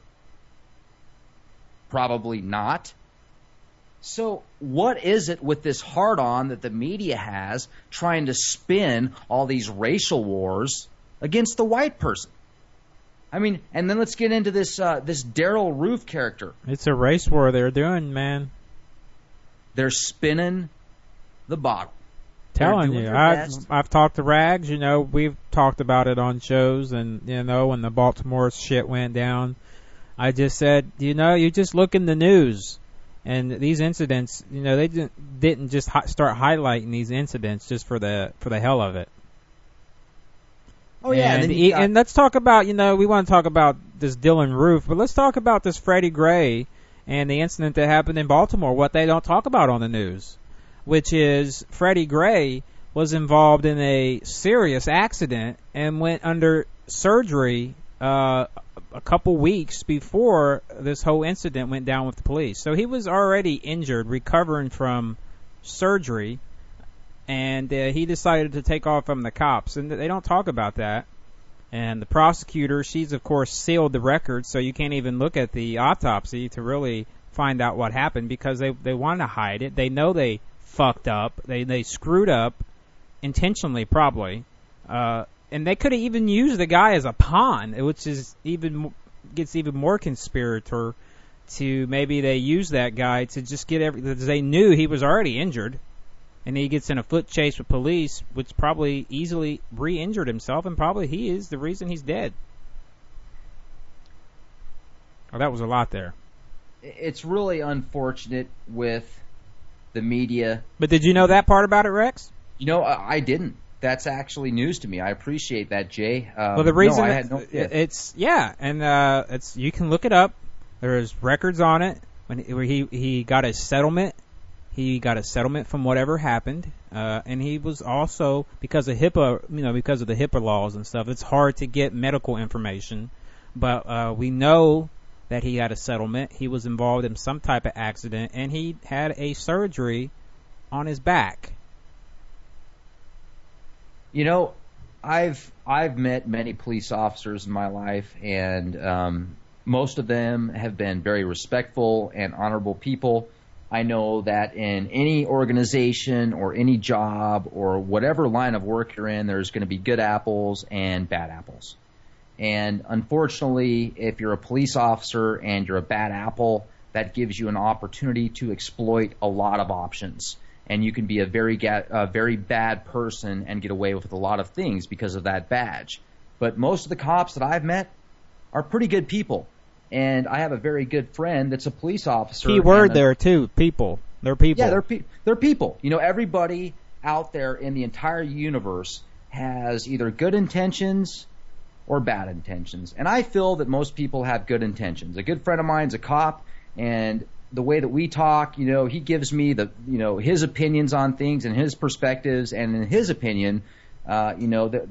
Probably not. So what is it with this hard-on that the media has trying to spin all these racial wars against the white person? I mean, and then let's get into this uh, this Daryl Roof character.
It's a race war they're doing, man.
They're spinning the bottle.
Telling you, I've, I've talked to Rags. You know, we've talked about it on shows, and you know, when the Baltimore shit went down, I just said, you know, you just look in the news, and these incidents, you know, they didn't didn't just hi- start highlighting these incidents just for the for the hell of it.
Oh yeah,
and,
and,
he,
got,
and let's talk about, you know, we want to talk about this Dylan Roof, but let's talk about this Freddie Gray and the incident that happened in Baltimore. What they don't talk about on the news, which is Freddie Gray was involved in a serious accident and went under surgery uh, a couple weeks before this whole incident went down with the police. So he was already injured, recovering from surgery, and uh, he decided to take off from the cops. And they don't talk about that. And the prosecutor, she's, of course, sealed the record, so you can't even look at the autopsy to really find out what happened because they, they want to hide it. They know they fucked up. They they screwed up intentionally, probably. Uh, and they could have even used the guy as a pawn, which is even gets even more conspirator to maybe they use that guy to just get every. Because they knew he was already injured, and he gets in a foot chase with police, which probably easily re-injured himself, and probably he is the reason he's dead. Oh, that was a lot there.
It's really unfortunate with the media.
But did you know that part about it, Rex?
You know, I didn't. That's actually news to me. I appreciate that, Jay. Um,
well, the reason
no, I had no, yeah.
it's yeah, and uh, it's you can look it up. There's records on it when where he he got a settlement. He got a settlement from whatever happened, uh, and he was also because of HIPAA, you know, because of the HIPAA laws and stuff. It's hard to get medical information, but uh, we know that he had a settlement. He was involved in some type of accident, and he had a surgery on his back.
You know, I've I've met many police officers in my life, and um, most of them have been very respectful and honorable people. I know that in any organization or any job or whatever line of work you're in, there's going to be good apples and bad apples. And unfortunately, if you're a police officer and you're a bad apple, that gives you an opportunity to exploit a lot of options. And you can be a very ga- a very bad person and get away with a lot of things because of that badge. But most of the cops that I've met are pretty good people. And I have a very good friend that's a police officer.
Key word
a,
there, too, people. They're people.
Yeah, they're, pe- they're people. You know, everybody out there in the entire universe has either good intentions or bad intentions. And I feel that most people have good intentions. A good friend of mine's a cop, and the way that we talk, you know, he gives me the, you know, his opinions on things and his perspectives, and in his opinion, uh, you know, that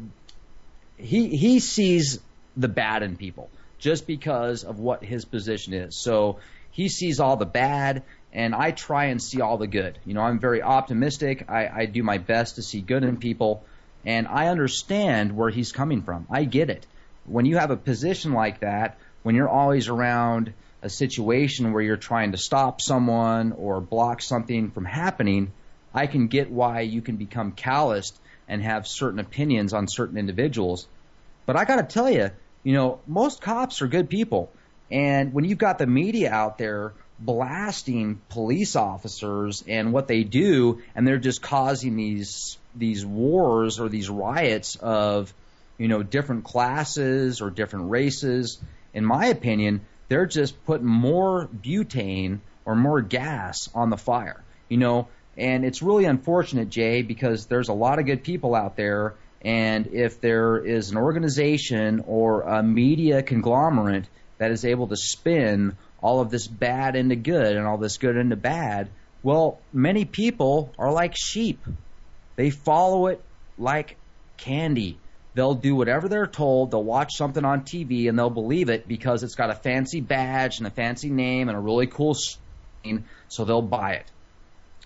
he he sees the bad in people just because of what his position is. So he sees all the bad, and I try and see all the good. You know, I'm very optimistic. I, I do my best to see good in people, and I understand where he's coming from. I get it. When you have a position like that, when you're always around a situation where you're trying to stop someone or block something from happening, I can get why you can become calloused and have certain opinions on certain individuals. But I got to tell you, you know, most cops are good people. And when you've got the media out there blasting police officers and what they do, and they're just causing these these wars or these riots of, you know, different classes or different races, in my opinion, they're just putting more butane or more gas on the fire, you know. And it's really unfortunate, Jay, because there's a lot of good people out there, and if there is an organization or a media conglomerate that is able to spin all of this bad into good and all this good into bad, well, many people are like sheep. They follow it like candy. They'll do whatever they're told. They'll watch something on T V and they'll believe it because it's got a fancy badge and a fancy name and a really cool scene, so they'll buy it.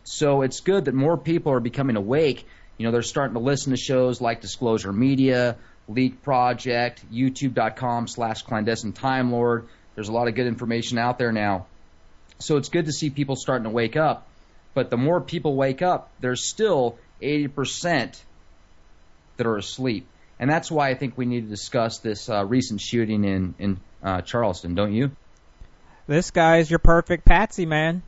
So it's good that more people are becoming awake. You know, they're starting to listen to shows like Disclosure Media, Leak Project, YouTube.com slash clandestine Time Lord. There's a lot of good information out there now. So it's good to see people starting to wake up. But the more people wake up, there's still eighty percent that are asleep. And that's why I think we need to discuss this uh, recent shooting in, in uh, Charleston, don't you?
This guy's your perfect patsy, man.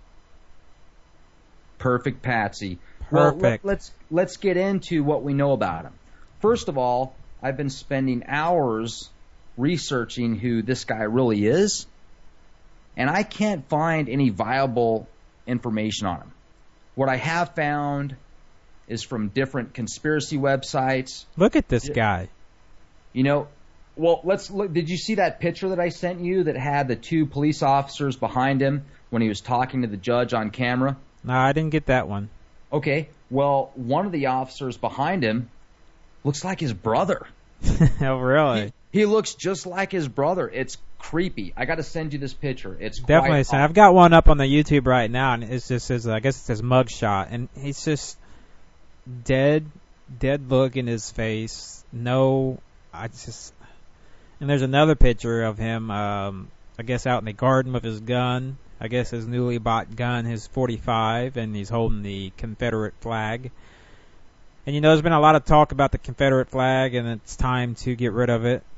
Perfect patsy.
Perfect.
Well, let, let's, let's get into what we know about him. First of all, I've been spending hours researching who this guy really is, and I can't find any viable information on him. What I have found is from different conspiracy websites.
Look at this guy.
You know, well, let's look. Did you see that picture that I sent you that had the two police officers behind him when he was talking to the judge on camera?
No, I didn't get that one.
Okay, well, one of the officers behind him looks like his brother.
Oh, really?
He, he looks just like his brother. It's creepy. I got to send you this picture. It's
definitely.
Quite
I've got one up on the YouTube right now, and it's just his. I guess it's his mug shot, and he's just dead, dead look in his face. No, I just. And there's another picture of him. Um, I guess out in the garden with his gun. I guess his newly bought gun, his forty-five, and he's holding the Confederate flag. And you know, there's been a lot of talk about the Confederate flag, and it's time to get rid of it.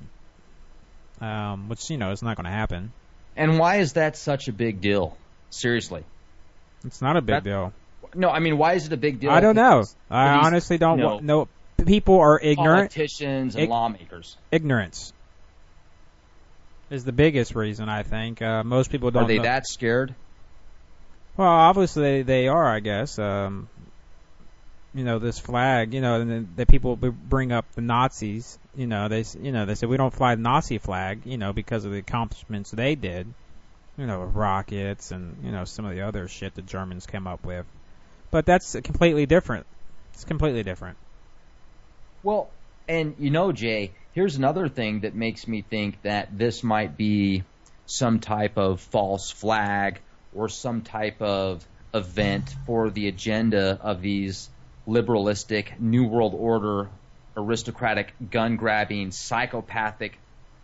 Um, which, you know, is not going to happen.
And why is that such a big deal? Seriously.
It's not a big
that,
deal.
No, I mean, why is it a big deal?
I don't know.
Because,
I
these,
honestly don't
you know,
know. People are ignorant.
Politicians and
Ig-
lawmakers.
Ignorance is the biggest reason, I think. Uh, most people don't
Are they
know.
that scared?
Well, obviously they are, I guess. Um, you know, this flag, you know, and the, the people bring up the Nazis. You know, they, you know, they said we don't fly the Nazi flag, you know, because of the accomplishments they did. You know, with rockets and, you know, some of the other shit the Germans came up with. But that's completely different. It's completely different.
Well, and you know, Jay, here's another thing that makes me think that this might be some type of false flag or some type of event for the agenda of these liberalistic, New World Order, aristocratic, gun-grabbing, psychopathic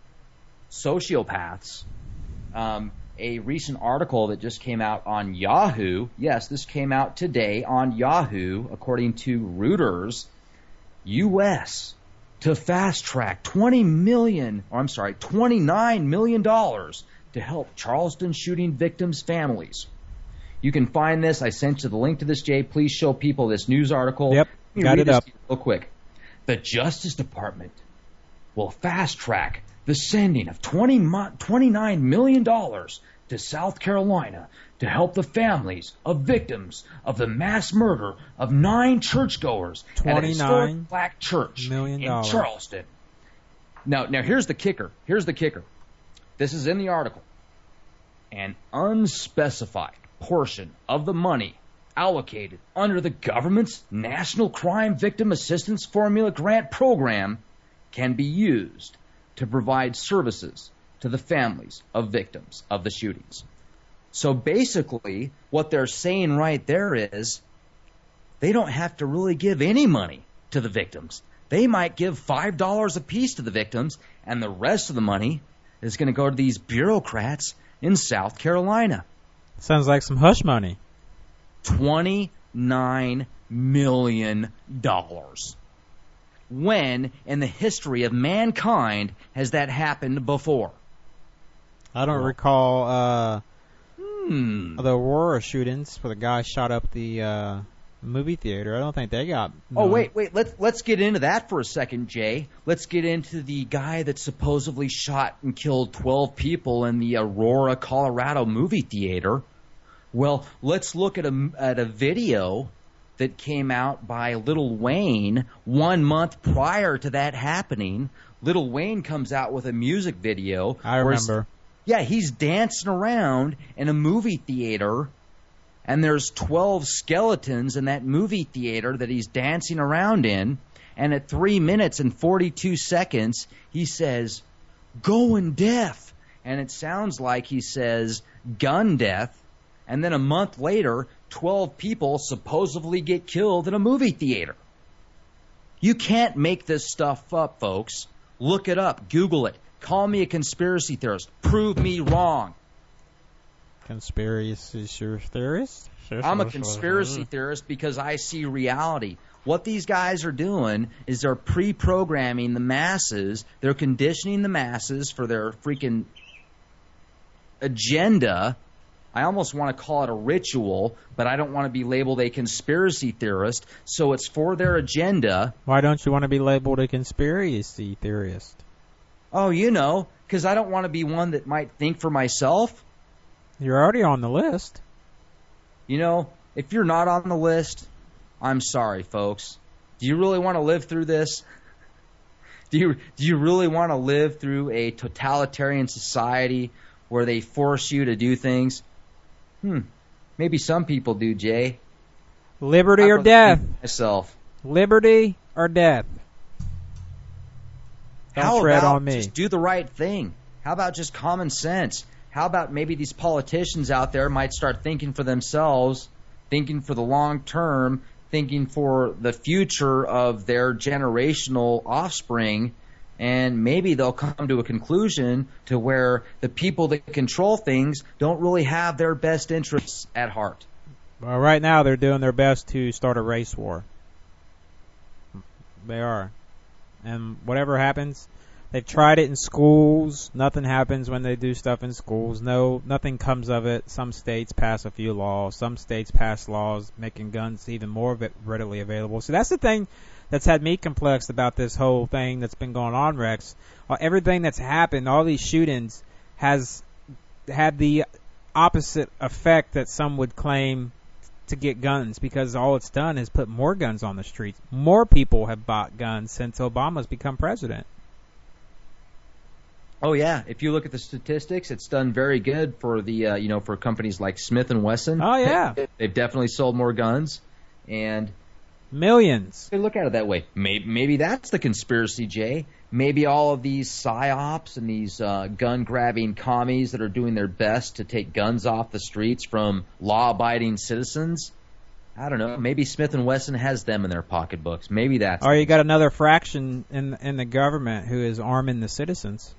sociopaths. Um, a recent article that just came out on Yahoo, yes, this came out today on Yahoo, according to Reuters, U S to fast-track twenty million dollars, or I'm sorry, twenty-nine million dollars to help Charleston shooting victims' families. You can find this. I sent you the link to this, Jay. Please show people this news article.
Yep, got it up.
Real quick. The Justice Department will fast-track the sending of twenty-nine million dollars to South Carolina to help the families of victims of the mass murder of nine churchgoers at a historic black church in Charleston. Now, now here's the kicker. Here's the kicker. This is in the article. An unspecified portion of the money allocated under the government's National Crime Victim Assistance Formula Grant Program can be used to provide services to the families of victims of the shootings. So basically, what they're saying right there is they don't have to really give any money to the victims. They might give five dollars a piece to the victims, and the rest of the money is going to go to these bureaucrats in South Carolina.
Sounds like some hush money.
twenty-nine million dollars. When in the history of mankind has that happened before?
I don't recall uh,
hmm.
the Aurora shootings where the guy shot up the uh, movie theater. I don't think they got...
No. Oh, wait, wait. Let's, let's get into that for a second, Jay. Let's get into the guy that supposedly shot and killed twelve people in the Aurora, Colorado movie theater. Well, let's look at a, at a video that came out by Lil Wayne one month prior to that happening. Lil Wayne comes out with a music video.
I remember.
Yeah, he's dancing around in a movie theater, and there's twelve skeletons in that movie theater that he's dancing around in, and at three minutes and forty-two seconds, he says, "Going deaf," and it sounds like he says, "gun death," and then a month later, twelve people supposedly get killed in a movie theater. You can't make this stuff up, folks. Look it up. Google it. Call me a conspiracy theorist. Prove me wrong.
Conspiracy theorist?
I'm a conspiracy theorist because I see reality. What these guys are doing is they're pre-programming the masses. They're conditioning the masses for their freaking agenda. I almost want to call it a ritual, but I don't want to be labeled a conspiracy theorist. So it's for their agenda.
Why don't you want to be labeled a conspiracy theorist?
Oh, you know, because I don't want to be one that might think for myself.
You're already on the list.
You know, if you're not on the list, I'm sorry, folks. Do you really want to live through this? Do you do you really want to live through a totalitarian society where they force you to do things? Hmm. Maybe some people do, Jay.
Liberty or death?
Myself.
Liberty or death? Don't
How
tread
about
on me.
just do the right thing? How about just common sense? How about maybe these politicians out there might start thinking for themselves, thinking for the long term, thinking for the future of their generational offspring, and maybe they'll come to a conclusion to where the people that control things don't really have their best interests at heart.
Well, right now they're doing their best to start a race war. They are. And whatever happens, they've tried it in schools. Nothing happens when they do stuff in schools. No, nothing comes of it. Some states pass a few laws. Some states pass laws making guns even more readily available. So that's the thing that's had me complexed about this whole thing that's been going on, Rex. Uh, everything that's happened, all these shootings, has had the opposite effect that some would claim to get guns, because all it's done is put more guns on the streets. More people have bought guns since Obama's become president.
Oh yeah, if you look at the statistics, it's done very good for the uh, you know for companies like Smith and Wesson.
Oh yeah,
they've definitely sold more guns, and
millions.
They look at it that way. Maybe, maybe that's the conspiracy, Jay. Maybe all of these psyops and these uh, gun-grabbing commies that are doing their best to take guns off the streets from law-abiding citizens. I don't know. Maybe Smith and Wesson has them in their pocketbooks. Maybe that's.
Or you got another fraction in in the government who is arming the citizens.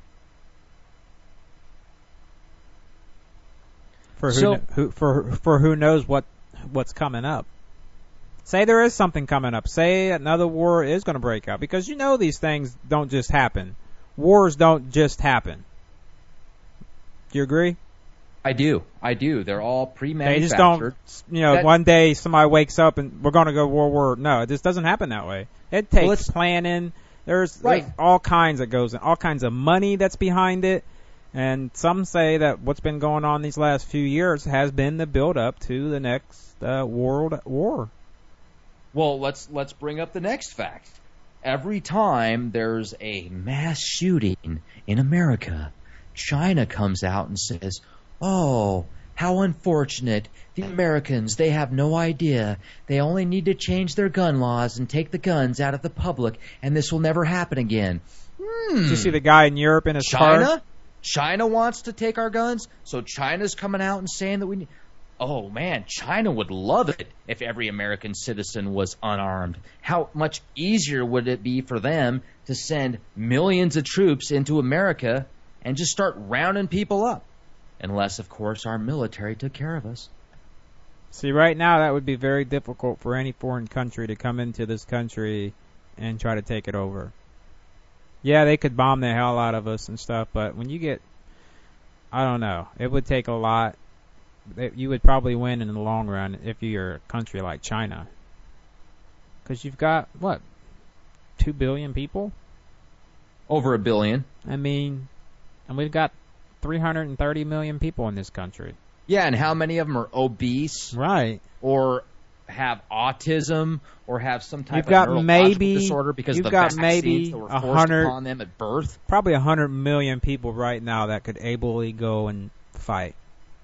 For who,
so,
who for for who knows what what's coming up. Say there is something coming up. Say another war is going to break out, because you know these things don't just happen. Wars don't just happen. Do you agree?
I do. I do. They're all pre-manufactured.
They just don't, you know, that, one day somebody wakes up and we're going to go World War. No, it just doesn't happen that way. It takes well, planning. There's,
right.
there's all kinds that goes in, all kinds of money that's behind it. And some say that what's been going on these last few years has been the build up to the next uh, world war.
Well, let's let's bring up the next fact. Every time there's a mass shooting in America, China comes out and says, "Oh, how unfortunate. The Americans, they have no idea. They only need to change their gun laws and take the guns out of the public, and this will never happen again." Hmm.
Did you see the guy in Europe in his
China?
car?
China wants to take our guns, so China's coming out and saying that we need... Oh, man, China would love it if every American citizen was unarmed. How much easier would it be for them to send millions of troops into America and just start rounding people up? Unless, of course, our military took care of us.
See, right now that would be very difficult for any foreign country to come into this country and try to take it over. Yeah, they could bomb the hell out of us and stuff, but when you get... I don't know. It would take a lot. You would probably win in the long run if you're a country like China. Because you've got, what, two billion people?
Over a billion.
I mean, and we've got three hundred thirty million people in this country.
Yeah, and how many of them are obese?
Right.
Or have autism, or have some type
you've
of
got
neurological
maybe,
disorder because
you've
of the
got
vaccines
maybe
that were
a
forced
hundred,
upon them at birth?
Probably one hundred million people right now that could ably go and fight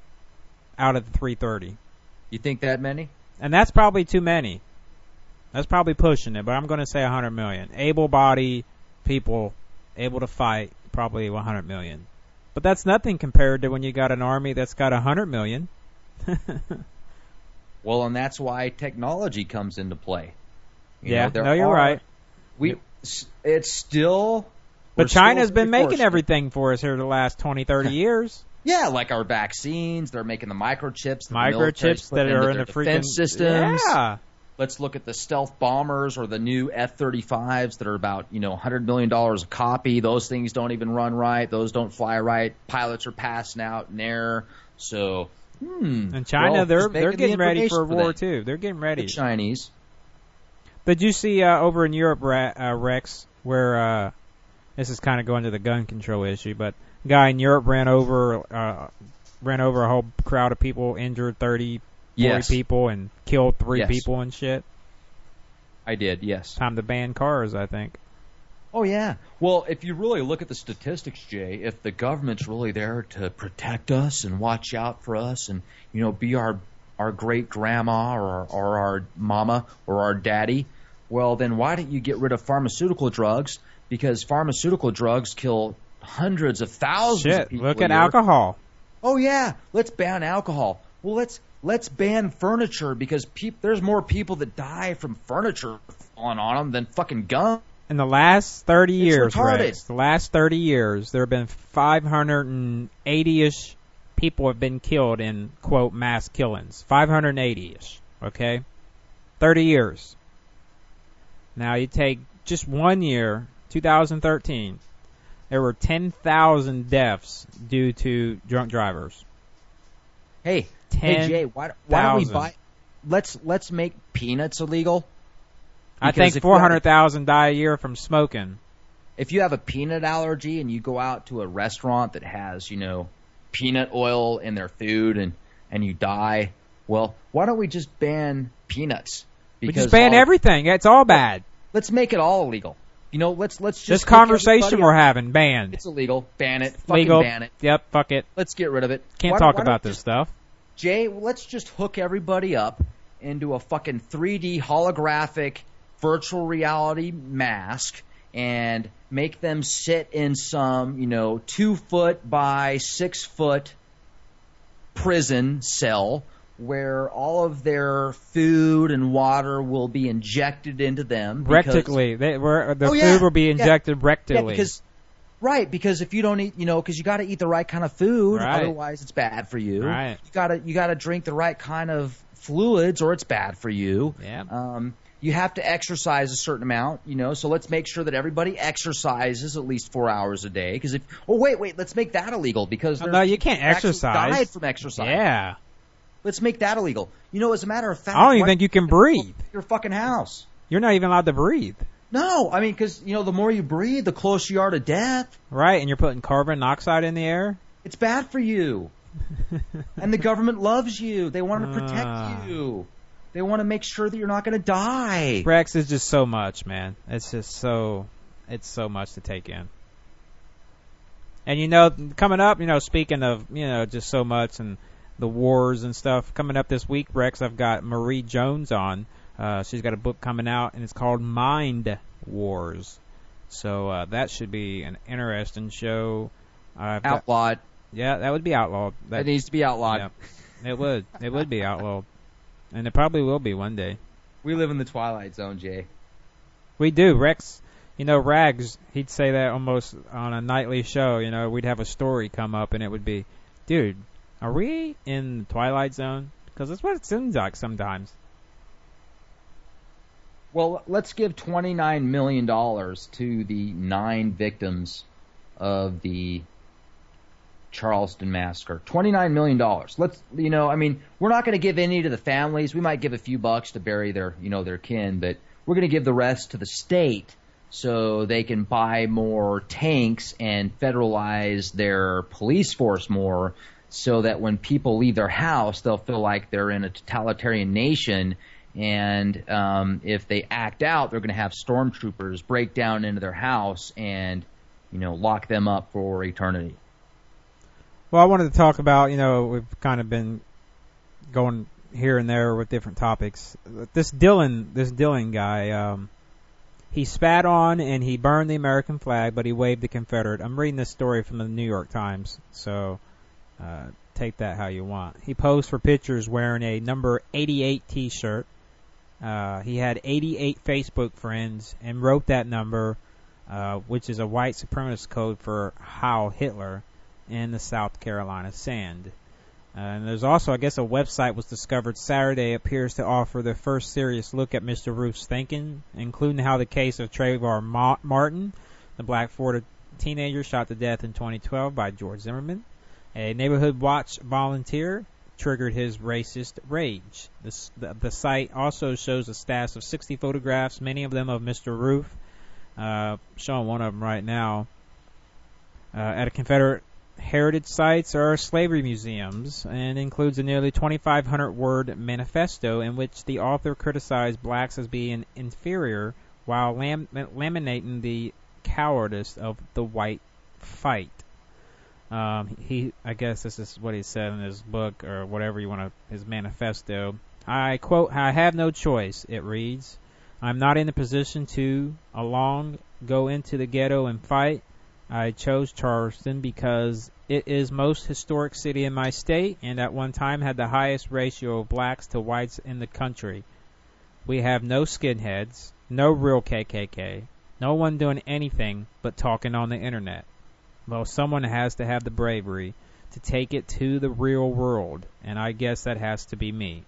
out of the three thirty.
You think that many?
And that's probably too many. That's probably pushing it, but I'm going to say one hundred million. Able-bodied people able to fight, probably one hundred million. But that's nothing compared to when you got an army that's got one hundred million.
Well, and that's why technology comes into play. You
yeah,
know,
no, you're
are,
right.
We, it's still.
But China's
still
been making
forced.
everything for us here the last twenty, thirty years.
Yeah, like our vaccines. They're making the microchips. That
Microchips
the
that are in
their
the freaking
defense systems.
Yeah.
Let's look at the stealth bombers or the new F thirty-fives that are about, you know, one hundred million dollars a copy. Those things don't even run right. Those don't fly right. Pilots are passing out in air. So, hmm.
And China,
well,
they're
just
they're
making
getting
the
ready for
information
war
them.
too. They're getting ready.
The Chinese.
Did you see uh, over in Europe, uh, Rex, where uh, this is kind of going to the gun control issue, but a guy in Europe ran over uh, ran over a whole crowd of people, injured thirty, forty
Yes.
people, and killed three
Yes.
people and shit.
I did, yes.
Time to ban cars, I think.
Oh, yeah. Well, if you really look at the statistics, Jay, if the government's really there to protect us and watch out for us and, you know, be our our great grandma or, or our mama or our daddy, well, then why don't you get rid of pharmaceutical drugs? Because pharmaceutical drugs kill hundreds of thousands
Shit,
of people
look
a
at
year.
alcohol.
Oh, yeah. Let's ban alcohol. Well, let's let's ban furniture because peop- there's more people that die from furniture falling on them than fucking guns.
In the last thirty
It's
years,
retarded.
Rex, the last thirty years, there have been five hundred eighty-ish people have been killed in, quote, mass killings. five hundred eighty-ish, okay? thirty years. Now, you take just one year, two thousand thirteen, there were ten thousand deaths due to drunk drivers.
Hey,
ten
hey Jay, why, why don't we
thousand.
buy? Let's let's make peanuts illegal.
I
Because
think
if you
four
have a-
hundred thousand die a year from smoking.
If you have a peanut allergy and you go out to a restaurant that has, you know, peanut oil in their food and and you die, well, why don't we just ban peanuts?
We just ban
all-
everything. It's all bad.
Let's make it all illegal. You know, let's let's just
This
hook
conversation
everybody
we're
up.
having, banned.
It's illegal. Ban it. Fucking
Legal.
ban it.
Yep, fuck it.
Let's get rid of it.
Can't
Why-
talk
why
about
don't
this
just-
stuff.
Jay, let's just hook everybody up into a fucking three D holographic virtual reality mask and make them sit in some, you know, two foot by six foot prison cell where all of their food and water will be injected into them. because-
Rectally. They, were, the
Oh,
food
yeah,
will be
yeah.
injected rectally.
Yeah, because right, because if you don't eat, you know, because you got to eat the right kind of food,
Right.
otherwise it's bad for you.
Right.
You got to you got to drink the right kind of fluids, or it's bad for you.
Yeah.
Um, you have to exercise a certain amount, you know. So let's make sure that everybody exercises at least four hours a day. Because if oh wait wait, let's make that illegal because
Oh,
there's
no, you can't
people who actually
exercise.
died from exercise.
Yeah.
Let's make that illegal. You know, as a matter of fact,
I don't even
why
think you can breathe.
your fucking house.
You're not even allowed to breathe.
No, I mean, because you know, the more you breathe, the closer you are to death.
Right, and you're putting carbon monoxide in the air?
It's bad for you. And the government loves you. They want to protect
Ah.
you. They want to make sure that you're not going to die.
Rex is just so much, man. It's just so, it's so much to take in. And you know, coming up, you know, speaking of, you know, just so much and the wars and stuff, coming up this week, Rex, I've got Marie Jones on. Uh, she's got a book coming out, and it's called Mind Wars. So uh, that should be an interesting show. I've got-
Outlawed.
yeah, that would be outlawed.
That needs to be outlawed.
Yeah, it would. It would be outlawed. And it probably will be one day.
We live in the Twilight Zone, Jay.
We do. Rex, you know, Rags, he'd say that almost on a nightly show. You know, we'd have a story come up, and it would be, dude, are we in the Twilight Zone? Because that's what it seems like sometimes.
Well, let's give twenty-nine million dollars to the nine victims of the Charleston massacre. twenty-nine million dollars. Let's, you know, I mean, we're not going to give any to the families. We might give a few bucks to bury their, you know, their kin, but we're going to give the rest to the state so they can buy more tanks and federalize their police force more so that when people leave their house, they'll feel like they're in a totalitarian nation. And um, if they act out, they're going to have stormtroopers break down into their house and, you know, lock them up for eternity.
Well, I wanted to talk about, you know, we've kind of been going here and there with different topics. This Dylan, this Dylan guy, um, he spat on and he burned the American flag, but he waved the Confederate. I'm reading this story from the New York Times, so uh, take that how you want. He posed for pictures wearing a number eighty-eight T-shirt. Uh, he had eighty-eight Facebook friends and wrote that number, uh, which is a white supremacist code for Heil Hitler, in the South Carolina sand. Uh, and there's also, I guess, a website was discovered Saturday appears to offer the first serious look at Mister Roof's thinking, including how the case of Trayvon Ma- Martin, the black Florida teenager shot to death in twenty twelve by George Zimmerman, a Neighborhood Watch volunteer, triggered his racist rage. This, the, the site also shows a stash of sixty photographs, many of them of Mister Roof, uh, showing one of them right now, uh, at a Confederate heritage sites or slavery museums, and includes a nearly twenty-five hundred word manifesto in which the author criticized blacks as being inferior while lam- laminating the cowardice of the white fight. Um, he, I guess this is what he said in his book or whatever you want to, his manifesto. I quote, "I have no choice," it reads. "I'm not in a position to, alone, go into the ghetto and fight. I chose Charleston because it is most historic city in my state and at one time had the highest ratio of blacks to whites in the country. We have no skinheads, no real K K K, no one doing anything but talking on the internet. Well, someone has to have the bravery to take it to the real world, and I guess that has to be me."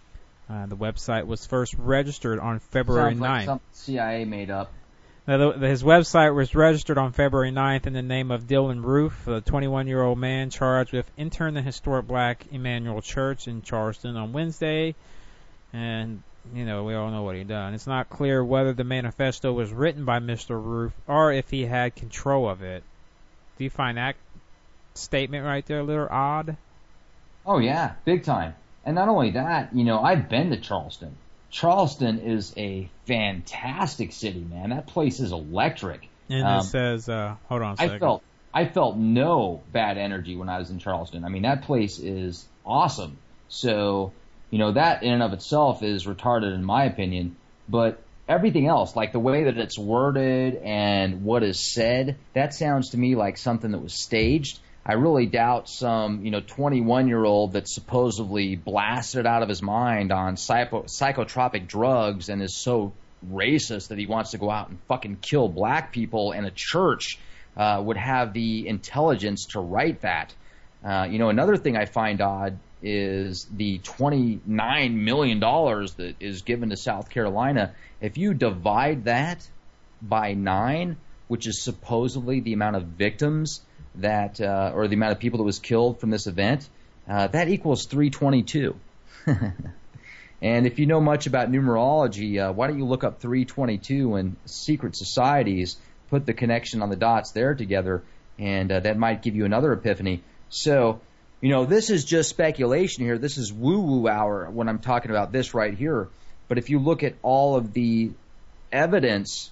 Uh, the website was first registered on February
Sounds like
ninth.
something C I A made up.
Now, the, his website was registered on February ninth in the name of Dylan Roof, a twenty-one-year-old man charged with entering the historic Black Emmanuel Church in Charleston on Wednesday. And, you know, we all know what he done. It's not clear whether the manifesto was written by Mister Roof or if he had control of it. Do you find that statement right there a little odd?
Oh, yeah, big time. And not only that, you know, I've been to Charleston. Charleston is a fantastic city, man. That place is electric.
And
um,
it says, uh, hold on a second.
I felt, I felt no bad energy when I was in Charleston. I mean, that place is awesome. So, you know, that in and of itself is retarded in my opinion. But everything else, like the way that it's worded and what is said, that sounds to me like something that was staged. I really doubt some, you know, twenty-one-year-old that's supposedly blasted out of his mind on psycho- psychotropic drugs and is so racist that he wants to go out and fucking kill black people in a church uh, would have the intelligence to write that. Uh, you know, another thing I find odd is the twenty-nine million dollars that is given to South Carolina. If you divide that by nine, which is supposedly the amount of victims that, uh, or the amount of people that was killed from this event, uh, that equals three twenty-two. And if you know much about numerology, uh, why don't you look up three twenty-two and secret societies, put the connection on the dots there together, and uh, that might give you another epiphany. So, you know, this is just speculation here. This is woo-woo hour when I'm talking about this right here. But if you look at all of the evidence,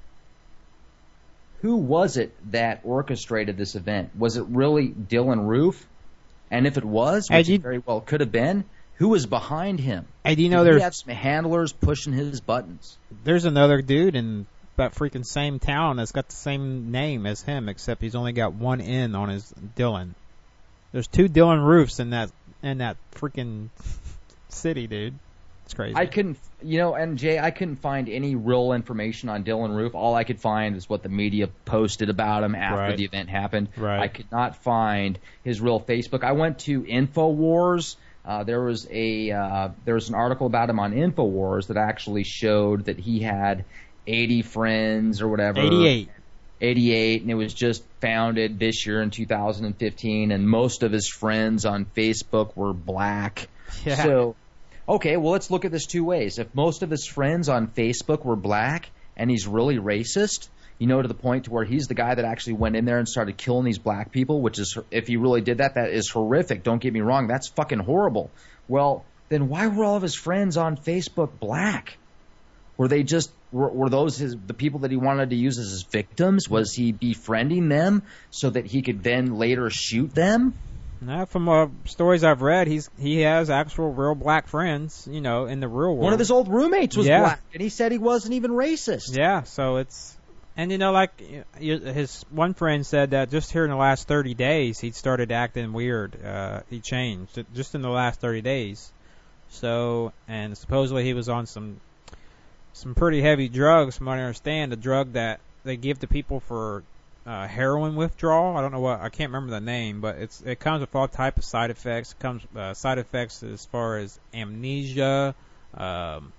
who was it that orchestrated this event? Was it really Dylan Roof? And if it was, which
you,
it very well could have been, who was behind him?
Hey, do you know
Did
there's
he have some handlers pushing his buttons?
There's another dude in that freaking same town that's got the same name as him, except he's only got one N on his Dylan. There's two Dylan Roofs in that in that freaking city, dude. It's crazy.
I couldn't, you know, and Jay, I couldn't find any real information on Dylan Roof. All I could find is what the media posted about him after
right.
the event happened.
Right.
I could not find his real Facebook. I went to InfoWars. Uh, there was a uh, there was an article about him on InfoWars that actually showed that he had eighty friends or whatever.
eighty-eight.
eighty-eight, and it was just founded this year in two thousand fifteen, and most of his friends on Facebook were black.
Yeah.
So, okay, well, let's look at this two ways. If most of his friends on Facebook were black and he's really racist, you know, to the point to where he's the guy that actually went in there and started killing these black people, which is, if he really did that, that is horrific. Don't get me wrong. That's fucking horrible. Well, then why were all of his friends on Facebook black? Were they just, were, were those his, the people that he wanted to use as his victims? Was he befriending them so that he could then later shoot them?
Now, from uh, stories I've read, he's he has actual real black friends, you know, in the real world.
One of his old roommates was
yeah.
black, and he said he wasn't even racist.
Yeah, so it's And, you know, like his one friend said that just here in the last thirty days, he started acting weird. Uh, he changed just in the last thirty days. So, and supposedly he was on some some pretty heavy drugs, from what I understand, a drug that they give to people for uh, heroin withdrawal. I don't know what, I can't remember the name, but it's it comes with all type of side effects. It comes uh, side effects as far as amnesia, um,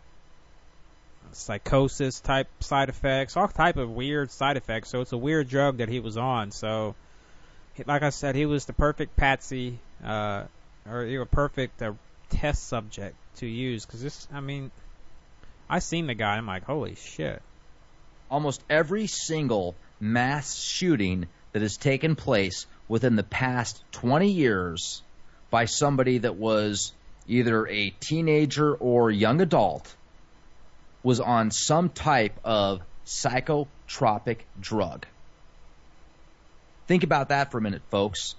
psychosis type side effects, all type of weird side effects. So it's a weird drug that he was on. So, like I said, he was the perfect patsy, uh, or he was a perfect uh, test subject to use. Because this, I mean, I seen the guy, I'm like, holy shit.
Almost every single mass shooting that has taken place within the past twenty years by somebody that was either a teenager or young adult was on some type of psychotropic drug. Think about that for a minute, folks.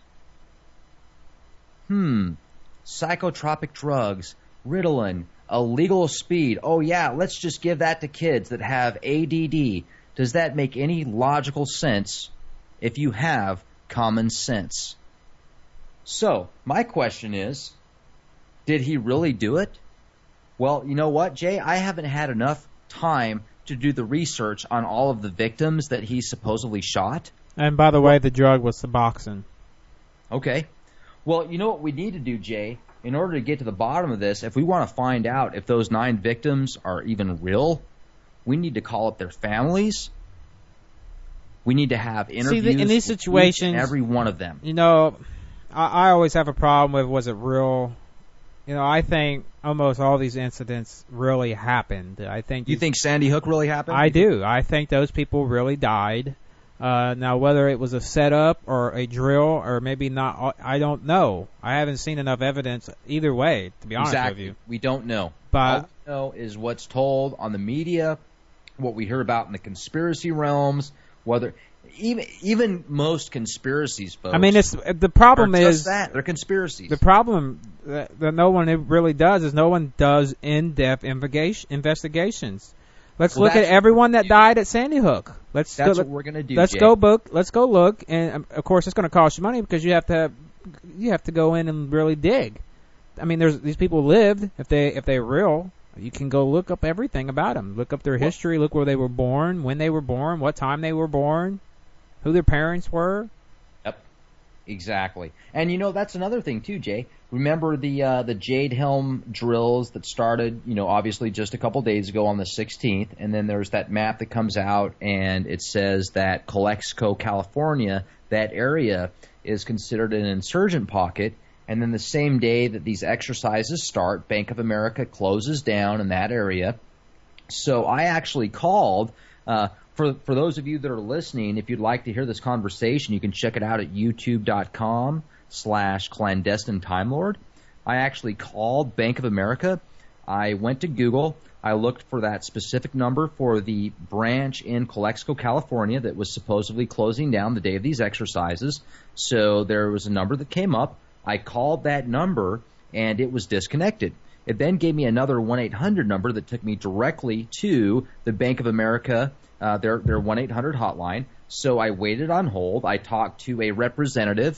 Hmm. Psychotropic drugs, Ritalin, illegal speed. Oh, yeah, let's just give that to kids that have A D D. Does that make any logical sense if you have common sense? So, my question is, did he really do it? Well, you know what, Jay? I haven't had enough time to do the research on all of the victims that he supposedly shot.
And by the way, the drug was Suboxone.
Okay. Well, you know what we need to do, Jay? In order to get to the bottom of this, if we want to find out if those nine victims are even real, we need to call up their families. We need to have interviews
See, in these situations,
with each and every one of them.
You know, I, I always have a problem with, was it real? You know, I think almost all these incidents really happened. I think
you think Sandy Hook really happened?
I do. I think those people really died. Uh, now, whether it was a setup or a drill or maybe not, I don't know. I haven't seen enough evidence either way, to be honest
exactly.
with you.
We don't know.
But
all we know is what's told on the media, what we hear about in the conspiracy realms, whether even even most conspiracies, folks.
I mean, it's the problem
are
is
just that they're conspiracies.
The problem that, that no one really does is no one does in-depth investigations. Let's well, look at everyone that died at Sandy Hook. Let's
that's
go,
what we're gonna do.
Let's
Jay.
go book. Let's go look, and um, of course, it's going to cost you money because you have to have, you have to go in and really dig. I mean, there's these people lived. If they if they're real, you can go look up everything about them. Look up their well, history. Look where they were born, when they were born, what time they were born, who their parents were.
Yep, exactly. And you know that's another thing too, Jay. Remember the uh, the Jade Helm drills that started, you know, obviously just a couple days ago on the sixteenth, and then there's that map that comes out and it says that Calexico, California, that area is considered an insurgent pocket. And then the same day that these exercises start, Bank of America closes down in that area. So I actually called. Uh, for for those of you that are listening, if you'd like to hear this conversation, you can check it out at youtube dot com. slash clandestine Time Lord. I actually called Bank of America. I went to Google. I looked for that specific number for the branch in Calexico, California that was supposedly closing down the day of these exercises. So there was a number that came up. I called that number, and it was disconnected. It then gave me another one eight hundred number that took me directly to the Bank of America, uh, their, their one eight hundred hotline. So I waited on hold. I talked to a representative.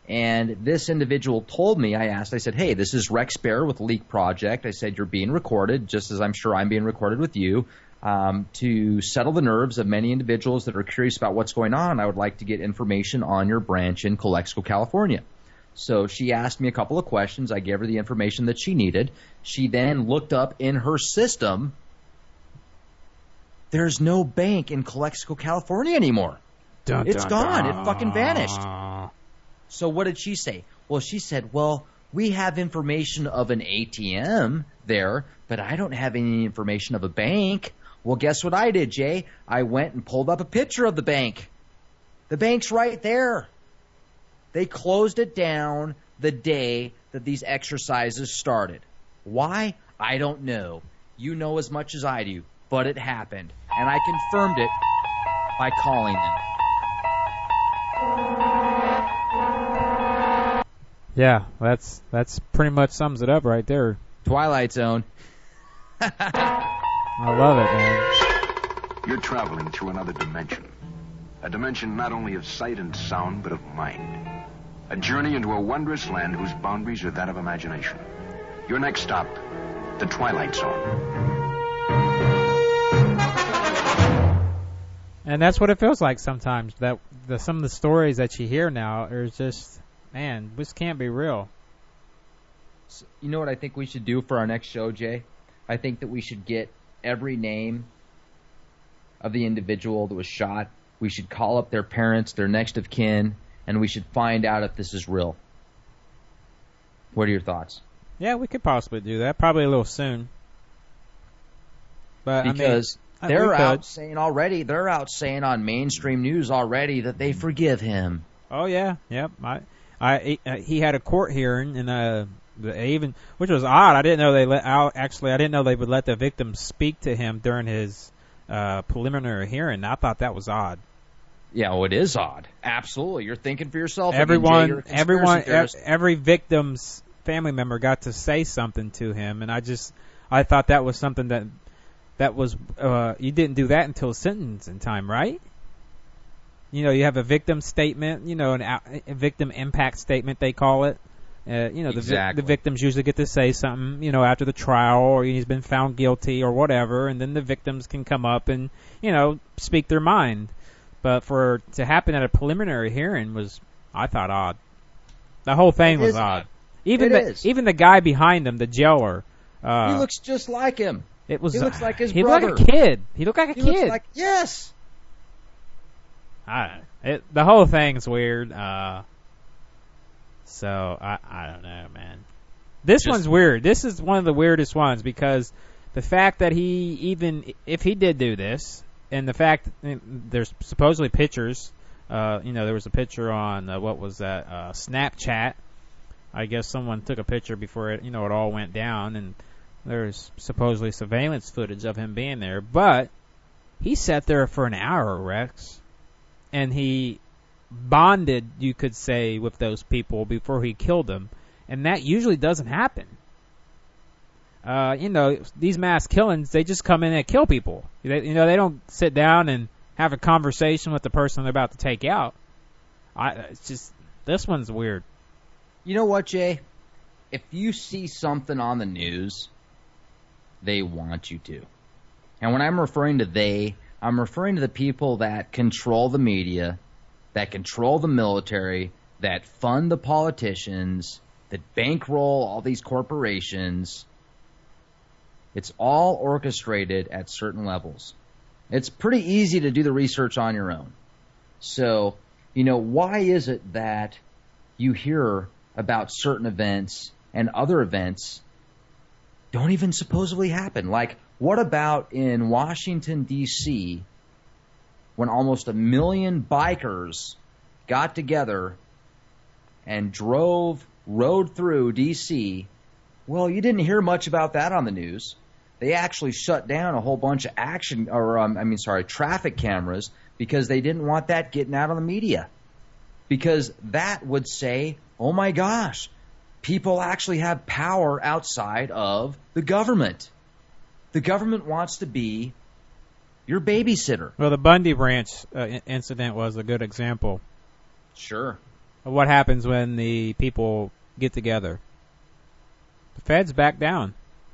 And this individual told me, I asked, I said, hey, this is Rex Bear with Leak Project. I said, you're being recorded, just as I'm sure I'm being recorded with you. Um, to settle the nerves of many individuals that are curious about what's going on, I would like to get information on your branch in Calexico, California. So she asked me a couple of questions. I gave her the information that she needed. She then looked up in her system. There's no bank in Calexico, California anymore. Dun, it's dun, gone. Dun. It fucking vanished. So what did she say? Well, she said, well, we have information of an A T M there, but I don't have any information of a bank. Well, guess what I did, Jay? I went and pulled up a picture of the bank. The bank's right there. They closed it down the day that these exercises started. Why? I don't know. You know as much as I do, but it happened. And I confirmed it by calling them.
Yeah, that's that's pretty much sums it up right there.
Twilight Zone.
I love it, man.
You're traveling through another dimension. A dimension not only of sight and sound, but of mind. A journey into a wondrous land whose boundaries are that of imagination. Your next stop, the Twilight Zone.
And that's what it feels like sometimes. That the, some of the stories that you hear now are just, man, this can't be real.
So, you know what I think we should do for our next show, Jay? I think that we should get every name of the individual that was shot. We should call up their parents, their next of kin, and we should find out if this is real. What are your thoughts?
Yeah, we could possibly do that. Probably a little soon. But
because
I mean,
they're out saying already, they're out saying on mainstream news already that they forgive him.
Oh yeah, yep. I, I, he had a court hearing, and uh, they even, which was odd. I didn't know they let out. Actually, I didn't know they would let the victim speak to him during his uh, preliminary hearing. I thought that was odd.
Yeah, well, it is odd. Absolutely, you're thinking for yourself.
Everyone,
again, Jay,
everyone,
theorist.
every victim's family member got to say something to him, and I just, I thought that was something that. That was, uh, you didn't do that until sentencing time, right? You know, you have a victim statement, you know, an a victim impact statement, they call it. Uh, you know, the,
exactly.
the victims usually get to say something, you know, after the trial, or he's been found guilty or whatever, and then the victims can come up and, you know, speak their mind. But for to happen at a preliminary hearing was, I thought, odd. The whole thing
it
was
odd.
odd. Even
it
the
is.
even the guy behind him, the jailer. Uh,
he looks just like him.
It was.
He looks like his
he
brother.
He looked like a kid. He looked like a
he
kid.
Looks like, yes.
I don't know. It, the whole thing's weird. Uh, so I I don't know, man. This
Just,
one's weird. This is one of the weirdest ones because the fact that he even if he did do this, and the fact that there's supposedly pictures. Uh, you know, there was a picture on uh, what was that? Uh, Snapchat. I guess someone took a picture before it. You know, it all went down and. There's supposedly surveillance footage of him being there, but he sat there for an hour, Rex, and he bonded, you could say, with those people before he killed them, and that usually doesn't happen. Uh, you know, these mass killings, they just come in and kill people. They, you know, they don't sit down and have a conversation with the person they're about to take out. I, it's just, this one's weird.
You know what, Jay? If you see something on the news, they want you to. And when I'm referring to they, I'm referring to the people that control the media, that control the military, that fund the politicians, that bankroll all these corporations. It's all orchestrated at certain levels. It's pretty easy to do the research on your own. So, you know, why is it that you hear about certain events and other events don't even supposedly happen? Like, what about in Washington, D C, when almost a million bikers got together and drove, rode through D C? Well, you didn't hear much about that on the news. They actually shut down a whole bunch of action, or um, I mean, sorry, traffic cameras because they didn't want that getting out on the media. Because that would say, oh my gosh, people actually have power outside of the government. The government wants to be your babysitter.
Well, the Bundy Ranch uh, incident was a good example.
Sure.
Of what happens when the people get together. The feds back down.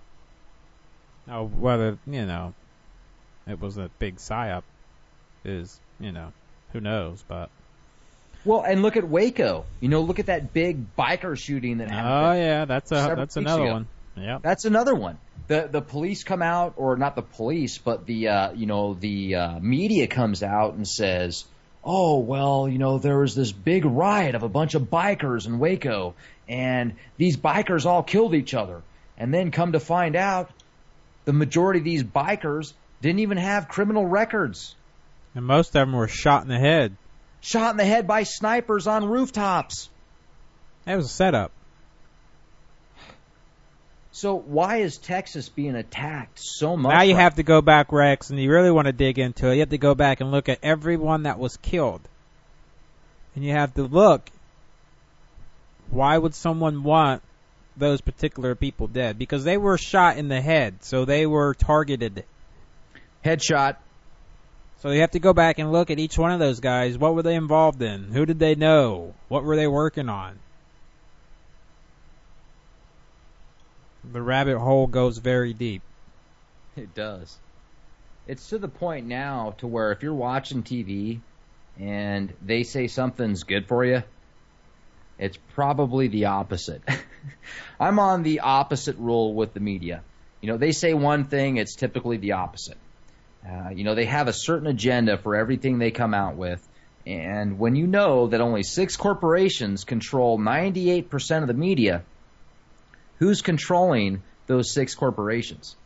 Now, whether, you know, it was a big psyop is, you know, who knows, but...
Well, and look at Waco. You know, look at that big biker shooting that happened.
Oh yeah, that's a that's another
ago.
one. Yeah,
that's another one. The the police come out, or not the police, but the uh, you know the uh, media comes out and says, "Oh well, you know there was this big riot of a bunch of bikers in Waco, and these bikers all killed each other." And then come to find out, the majority of these bikers didn't even have criminal records,
and most of them were shot in the head.
Shot in the head by snipers on rooftops.
That was a setup.
So why is Texas being attacked so much?
Now you
right?
have to go back, Rex, and you really want to dig into it. You have to go back and look at everyone that was killed. And you have to look, why would someone want those particular people dead? Because they were shot in the head, so they were targeted.
Headshot.
So you have to go back and look at each one of those guys. What were they involved in? Who did they know? What were they working on? The rabbit hole goes very deep.
It does. It's to the point now to where if you're watching T V and they say something's good for you, it's probably the opposite. I'm on the opposite rule with the media. You know, they say one thing, it's typically the opposite. Uh, you know, they have a certain agenda for everything they come out with. And when you know that only six corporations control ninety-eight percent of the media, who's controlling those six corporations?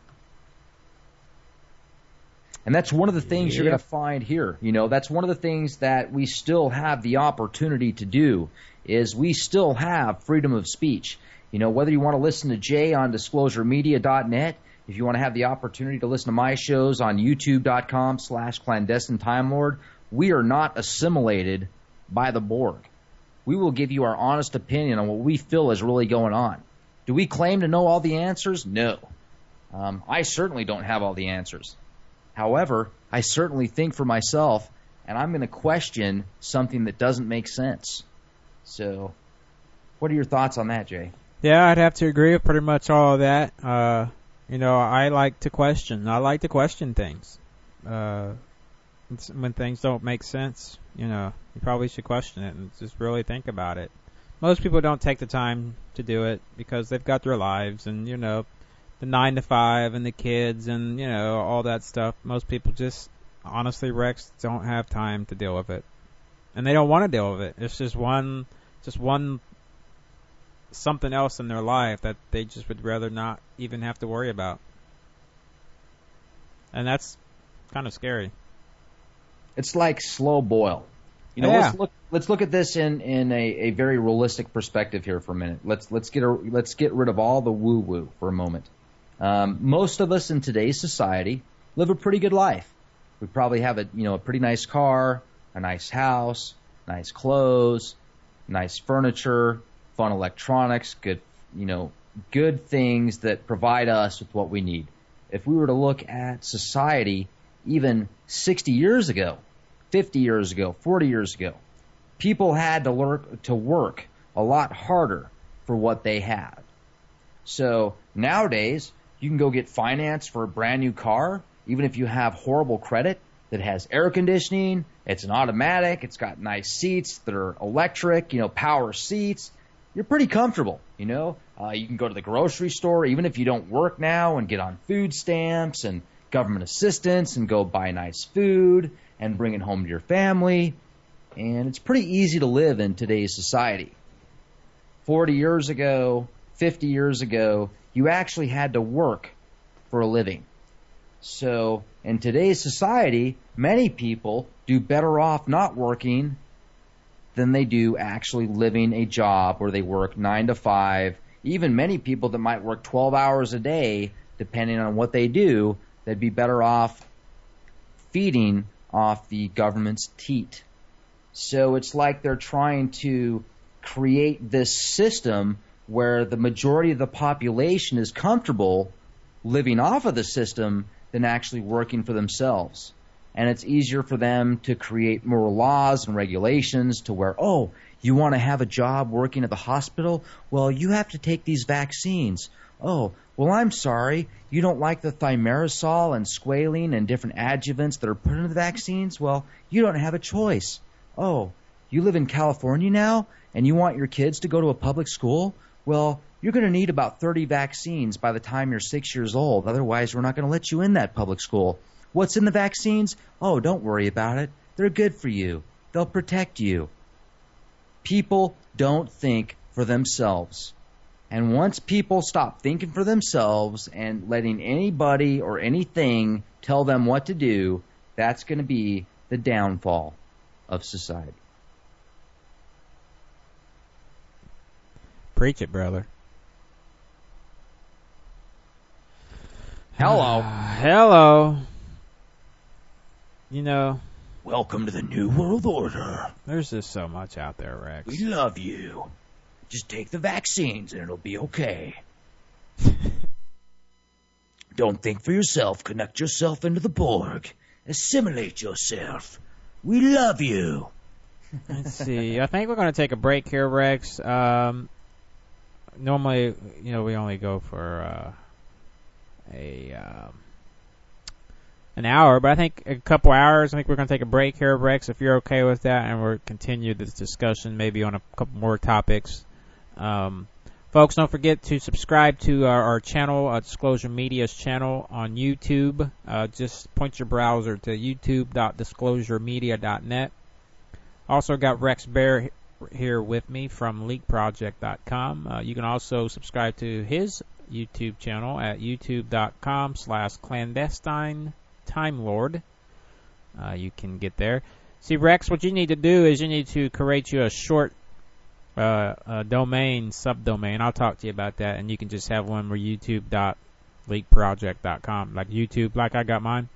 And that's one of the things
yeah.
you're going to find here. You know, that's one of the things that we still have the opportunity to do is we still have freedom of speech. You know, whether you want to listen to Jay on disclosure media dot net, if you want to have the opportunity to listen to my shows on youtube.com slash clandestine time lord, we are not assimilated by the Borg. We will give you our honest opinion on what we feel is really going on. Do we claim to know all the answers? No. Um, I certainly don't have all the answers. However, I certainly think for myself, and I'm going to question something that doesn't make sense. So, what are your thoughts on that, Jay?
Yeah, I'd have to agree with pretty much all of that. Uh, you know, I like to question. I like to question things. Uh, when things don't make sense, you know, you probably should question it and just really think about it. Most people don't take the time to do it because they've got their lives and, you know, the nine to five and the kids and, you know, all that stuff. Most people just, honestly, Rex, don't have time to deal with it. And they don't want to deal with it. It's just one, just one something else in their life that they just would rather not even have to worry about. And that's kind of scary.
It's like slow boil. You know,
yeah.
let's look let's look at this in, in a, a very realistic perspective here for a minute. Let's let's get a, let's get rid of all the woo woo for a moment. Um, most of us in today's society live a pretty good life. We probably have a you know a pretty nice car, a nice house, nice clothes, nice furniture, fun electronics, good you know good things that provide us with what we need. If we were to look at society even sixty years ago, fifty years ago, forty years ago, people had to work to work a lot harder for what they had. So nowadays, you can go get finance for a brand new car, even if you have horrible credit, that has air conditioning, it's an automatic, it's got nice seats that are electric, you know, power seats. You're pretty comfortable, you know. Uh, you can go to the grocery store, even if you don't work now, and get on food stamps and government assistance and go buy nice food and bring it home to your family. And it's pretty easy to live in today's society. forty years ago, fifty years ago, you actually had to work for a living. So in today's society, many people do better off not working than they do actually living a job where they work nine to five. Even many people that might work twelve hours a day, depending on what they do, they'd be better off feeding off the government's teat. So it's like they're trying to create this system where the majority of the population is comfortable living off of the system than actually working for themselves. And it's easier for them to create more laws and regulations to where, oh, you want to have a job working at the hospital? Well, you have to take these vaccines. Oh, well, I'm sorry, you don't like the thimerosal and squalene and different adjuvants that are put into the vaccines? Well, you don't have a choice. Oh, you live in California now and you want your kids to go to a public school? Well, you're going to need about thirty vaccines by the time you're six years old. Otherwise, we're not going to let you in that public school. What's in the vaccines? Oh, don't worry about it. They're good for you. They'll protect you. People don't think for themselves. And once people stop thinking for themselves and letting anybody or anything tell them what to do, that's going to be the downfall of society.
Preach it, brother.
Hello.
Uh, hello. You know,
welcome to the New World Order.
There's just so much out there, Rex.
We love you. Just take the vaccines and it'll be okay. Don't think for yourself. Connect yourself into the Borg
Assimilate yourself. We love you.
Let's see. I think we're going to take a break here, Rex. Um, normally, you know, we only go for uh, a um, an hour, but I think a couple hours. I think we're going to take a break here, Rex, if you're okay with that, and we'll continue this discussion maybe on a couple more topics. Um, folks, don't forget to subscribe to our, our channel, uh, Disclosure Media's channel on YouTube. Uh, just point your browser to youtube dot disclosure media dot net. Also got Rex Bear here with me from leak project dot com. Uh, you can also subscribe to his YouTube channel at youtube dot com slash clandestine time lord. Uh, you can get there. See, Rex, what you need to do is you need to create you a short uh, uh, domain, subdomain. I'll talk to you about that, and you can just have one where youtube dot leak project dot com, like YouTube, like I got mine.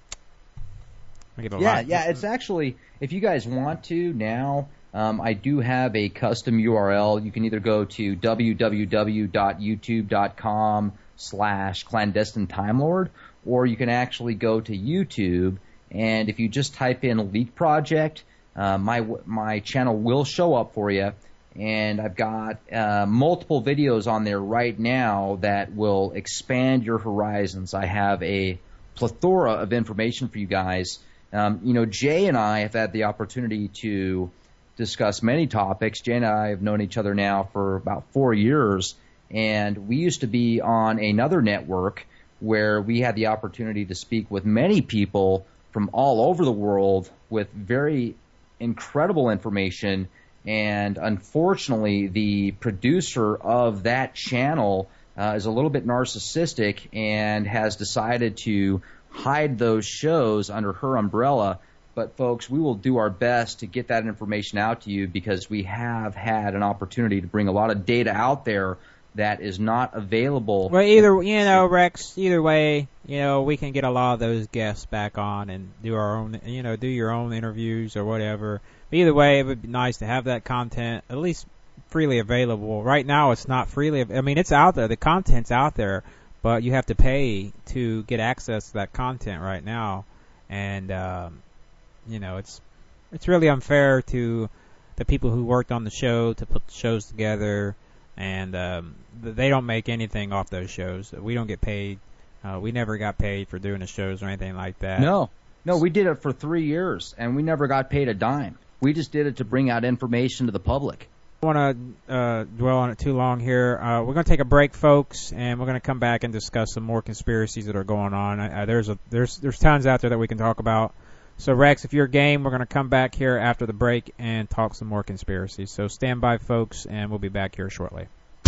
Yeah, yeah, it's actually, if you guys want to now, um, I do have a custom U R L. You can either go to w w w dot youtube dot com slash clandestine time lord, or you can actually go to YouTube, and if you just type in Leak Project, uh, my my channel will show up for you, and I've got uh, multiple videos on there right now that will expand your horizons. I have a plethora of information for you guys. Um, you know, Jay and I have had the opportunity to discuss many topics. Jay and I have known each other now for about four years, and we used to be on another network where we had the opportunity to speak with many people from all over the world with very incredible information. And unfortunately, the producer of that channel uh, is a little bit narcissistic and has decided to hide those shows under her umbrella. But folks, we will do our best to get that information out to you, because we have had an opportunity to bring a lot of data out there that is not available.
Well, either, you know, Rex, either way, you know, we can get a lot of those guests back on and do our own, you know, do your own interviews or whatever. But either way, it would be nice to have that content at least freely available. Right now, it's not freely, I mean, it's out there. The content's out there, but you have to pay to get access to that content right now. And, um, you know, it's it's really unfair to the people who worked on the show to put the shows together, and um, they don't make anything off those shows. We don't get paid. Uh, we never got paid for doing the shows or anything like that.
No. No, we did it for three years, and we never got paid a dime. We just did it to bring out information to the public.
I don't want to uh, dwell on it too long here. Uh, we're going to take a break, folks, and we're going to come back and discuss some more conspiracies that are going on. Uh, there's a there's there's tons out there that we can talk about. So, Rex, if you're game, we're going to come back here after the break and talk some more conspiracies. So stand by, folks, and we'll be back here shortly.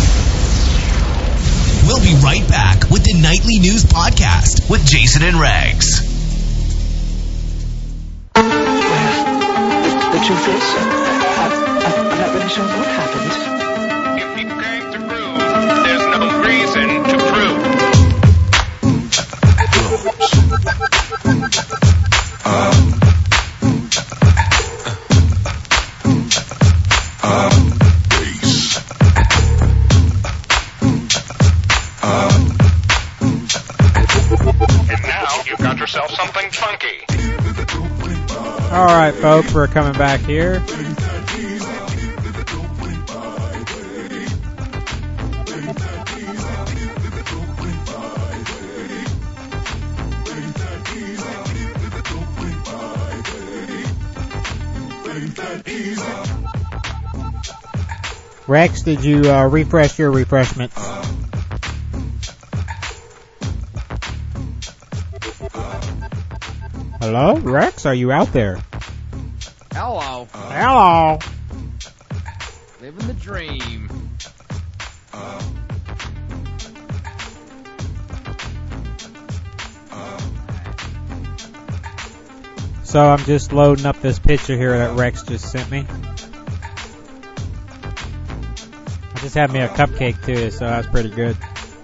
We'll be right back with the Nightly News Podcast with Jason and Rex.
Well, the, the truth is, I'm, I'm not really sure what happened.
If you came to prove, there's no reason to prove. And now you've got yourself something funky.
All right, folks, we're coming back here. Rex, did you uh, refresh your refreshments? Hello? Rex, are you out there?
Hello.
Hello.
Living the dream.
So I'm just loading up this picture here that Rex just sent me. I just had me a cupcake too, so that's pretty good.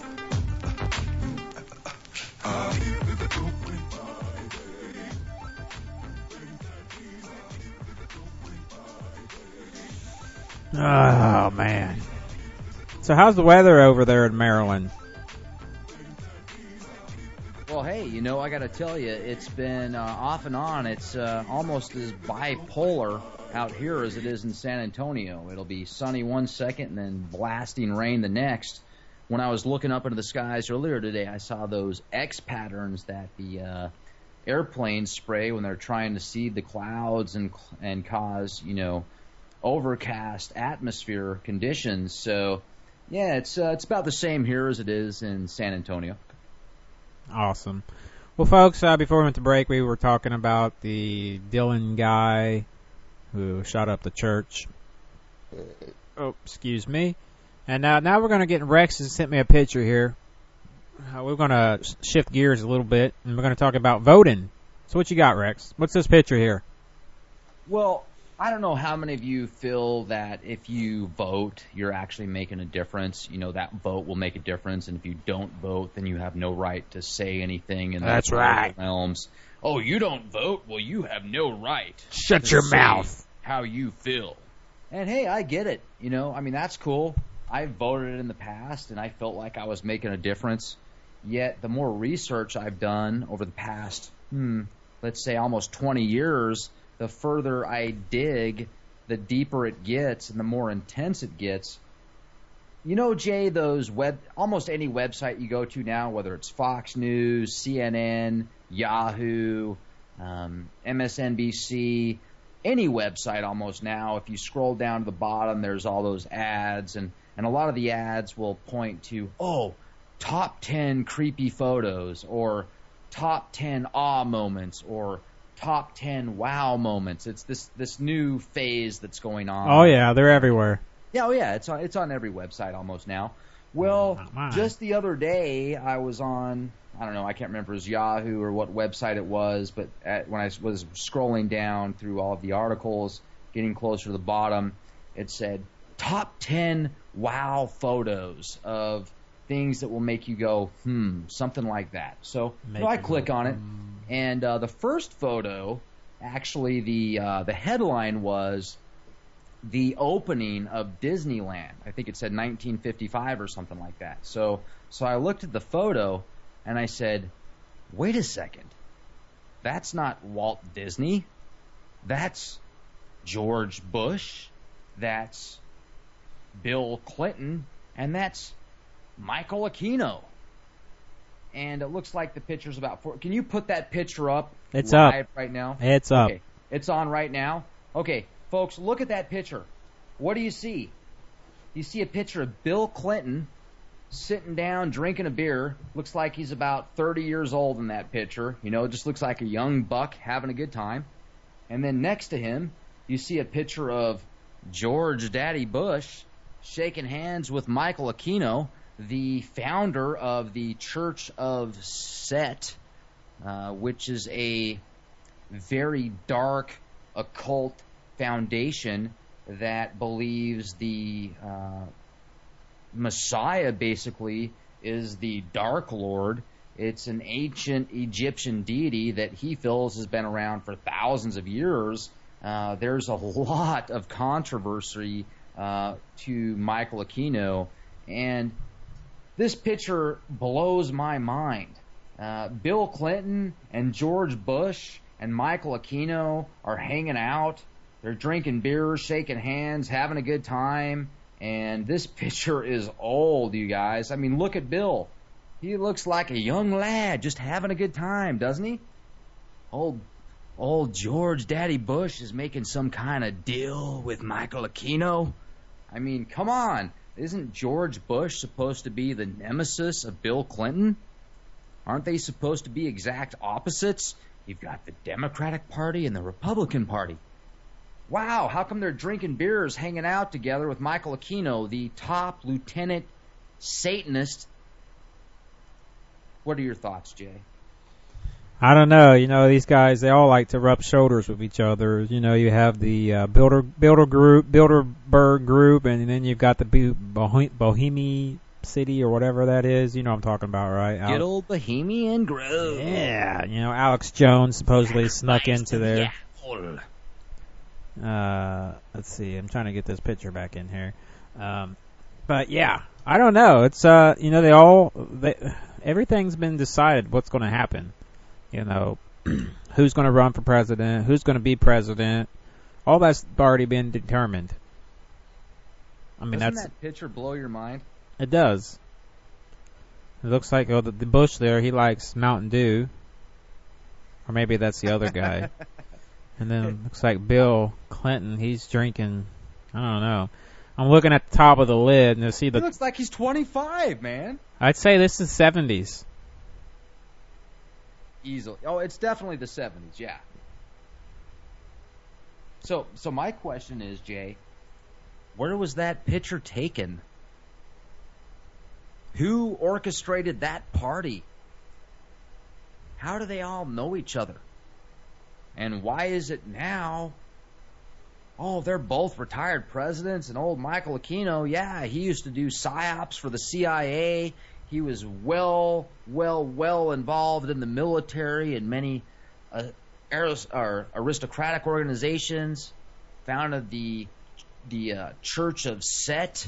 Oh, man. So how's the weather over there in Maryland?
Well, hey, Hey, you know, I got to tell you, it's been uh, off and on. It's uh, almost as bipolar out here as it is in San Antonio. It'll be sunny one second and then blasting rain the next. When I was looking up into the skies earlier today, I saw those X patterns that the uh, airplanes spray when they're trying to seed the clouds and and cause, you know, overcast atmosphere conditions. So, yeah, it's uh, it's about the same here as it is in San Antonio.
Awesome. Well, folks, uh, before we went to break, we were talking about the Dylan guy who shot up the church. Oh, excuse me. And now, now we're going to get Rex has sent me a picture here. Uh, we're going to shift gears a little bit, and we're going to talk about voting. So what you got, Rex? What's this picture here?
Well, I don't know how many of you feel that if you vote, you're actually making a difference. You know, that vote will make a difference, and if you don't vote, then you have no right to say anything in
That's
those
right.
realms. Oh, you don't vote? Well, you have no right.
Shut
to
your
say
mouth.
How you feel. And hey, I get it. You know, I mean, that's cool. I voted in the past, and I felt like I was making a difference. Yet, the more research I've done over the past, hmm, let's say almost twenty years, the further I dig, the deeper it gets and the more intense it gets. You know, Jay, those web, almost any website you go to now, whether it's Fox News, C N N, Yahoo, um, M S N B C, any website almost now, if you scroll down to the bottom, there's all those ads, and, and a lot of the ads will point to, oh, top ten creepy photos, or top ten awe moments, or top ten wow moments. It's this this new phase that's going on.
Oh, yeah, they're everywhere.
Yeah, oh yeah, it's on it's on every website almost now. Well, just the other day I was on, I don't know, I can't remember if it was Yahoo or what website it was, but at, when I was scrolling down through all of the articles, getting closer to the bottom, it said top ten wow photos of things that will make you go, hmm, something like that. So, so I click on it, and uh, the first photo, actually the uh, the headline was the opening of Disneyland. I think it said nineteen fifty-five or something like that. So, so I looked at the photo, and I said, wait a second, that's not Walt Disney, that's George Bush, that's Bill Clinton, and that's Michael Aquino. And it looks like the picture's about four. Can you put that picture up
It's
live
up.
right now?
It's up.
Okay. It's on right now? Okay, folks, look at that picture. What do you see? You see a picture of Bill Clinton sitting down drinking a beer. Looks like he's about thirty years old in that picture. You know, it just looks like a young buck having a good time. And then next to him, you see a picture of George Daddy Bush shaking hands with Michael Aquino, the founder of the Church of Set, uh, which is a very dark occult foundation that believes the uh, Messiah basically is the Dark Lord. It's an ancient Egyptian deity that he feels has been around for thousands of years. Uh, there's a lot of controversy uh, to Michael Aquino, and this picture blows my mind. Uh, Bill Clinton and George Bush and Michael Aquino are hanging out. They're drinking beers, shaking hands, having a good time. And this picture is old, you guys. I mean, look at Bill. He looks like a young lad just having a good time, doesn't he? Old, old George Daddy Bush is making some kind of deal with Michael Aquino. I mean, come on. Isn't George Bush supposed to be the nemesis of Bill Clinton? Aren't they supposed to be exact opposites? You've got the Democratic Party and the Republican Party. Wow, how come they're drinking beers, hanging out together with Michael Aquino, the top lieutenant Satanist? What are your thoughts, Jay?
I don't know. You know, these guys, they all like to rub shoulders with each other. You know, you have the uh, Bilder, Bilder group, Bilderberg group, and then you've got the Bohem- Bohemian City or whatever that is. You know what I'm talking about, right?
Good Al- old Bohemian Grove.
Yeah. You know, Alex Jones supposedly snuck into there. Uh, let's see. I'm trying to get this picture back in here. Um, but yeah, I don't know. It's uh, you know, they all they everything's been decided what's going to happen. You know, who's going to run for president, who's going to be president. All that's already been determined. I mean,
Doesn't
that's
that picture blow your mind?
It does. It looks like oh, the, the Bush there, he likes Mountain Dew. Or maybe that's the other guy. And then it looks like Bill Clinton, he's drinking, I don't know. I'm looking at the top of the lid and to see the...
He looks like he's twenty-five, man.
I'd say this is seventies.
Easily. Oh, it's definitely the seventies, yeah. So, so my question is, Jay, where was that picture taken? Who orchestrated that party? How do they all know each other? And why is it now? Oh, they're both retired presidents, and old Michael Aquino, yeah, he used to do psyops for the C I A. He was well, well, well involved in the military and many uh, aris- or aristocratic organizations. Founded the the uh, Church of Set.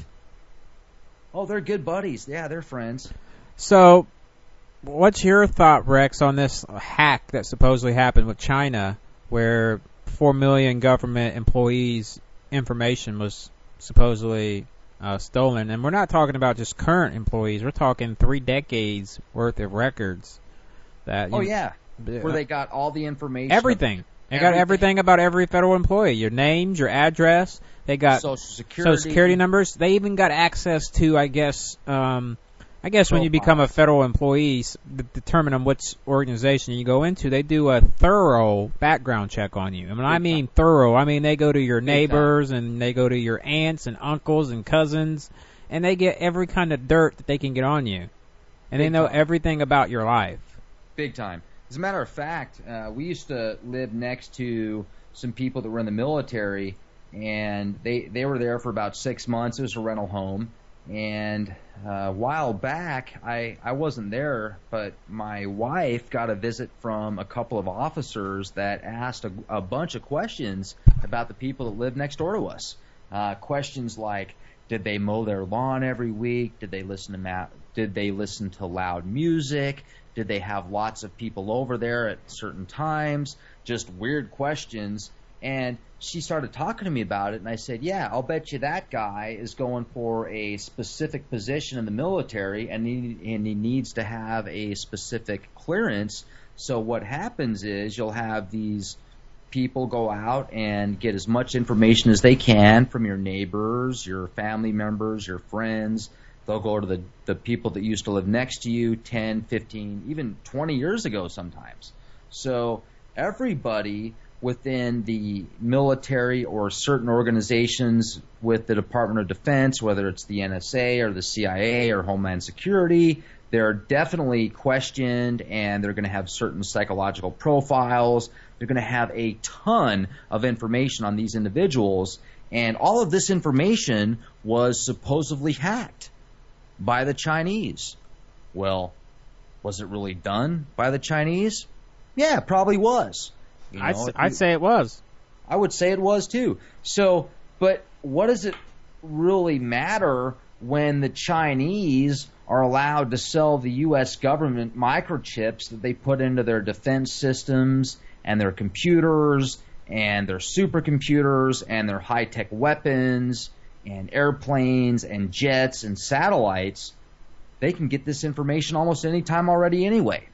Oh, they're good buddies. Yeah, they're friends.
So, what's your thought, Rex, on this hack that supposedly happened with China, where four million government employees' information was supposedly uh, stolen? And we're not talking about just current employees. We're talking three decades worth of records. That
Oh,
you,
yeah.
uh,
Where they got all the information.
Everything. They got
Everything.
everything about every federal employee. Your names, your address. They got
Social Security.
Social Security numbers. They even got access to, I guess, um, I guess when you become a
Profiles.
federal employee, s- d- determine on which organization you go into, they do a thorough background check on you. And when I mean thorough, I mean they go to your neighbors and they go to your aunts and uncles and cousins, and they get every kind of dirt that they can get on you. And they
Big
know
time.
everything about your life.
Big time. As a matter of fact, uh, we used to live next to some people that were in the military, and they, they were there for about six months. It was a rental home. And uh, a while back, I, I wasn't there, but my wife got a visit from a couple of officers that asked a, a bunch of questions about the people that live next door to us. Uh, questions like, did they mow their lawn every week? Did they listen to ma- Did they listen to loud music? Did they have lots of people over there at certain times? Just weird questions. And she started talking to me about it, and I said, yeah, I'll bet you that guy is going for a specific position in the military, and he, and he needs to have a specific clearance. So what happens is you'll have these people go out and get as much information as they can from your neighbors, your family members, your friends. They'll go to the, the people that used to live next to you ten, fifteen, even twenty years ago sometimes. So everybody within the military or certain organizations with the Department of Defense, whether it's the N S A or the C I A or Homeland Security, they're definitely questioned, and they're going to have certain psychological profiles. They're going to have a ton of information on these individuals, and all of this information was supposedly hacked by the Chinese. Well, was it really done by the Chinese? Yeah, it probably was. You know,
I'd, s-
if
I'd
you-
say it was.
I would say it was too. So, but what does it really matter when the Chinese are allowed to sell the U S government microchips that they put into their defense systems and their computers and their supercomputers and their high-tech weapons and airplanes and jets and satellites? They can get this information almost any time already anyway.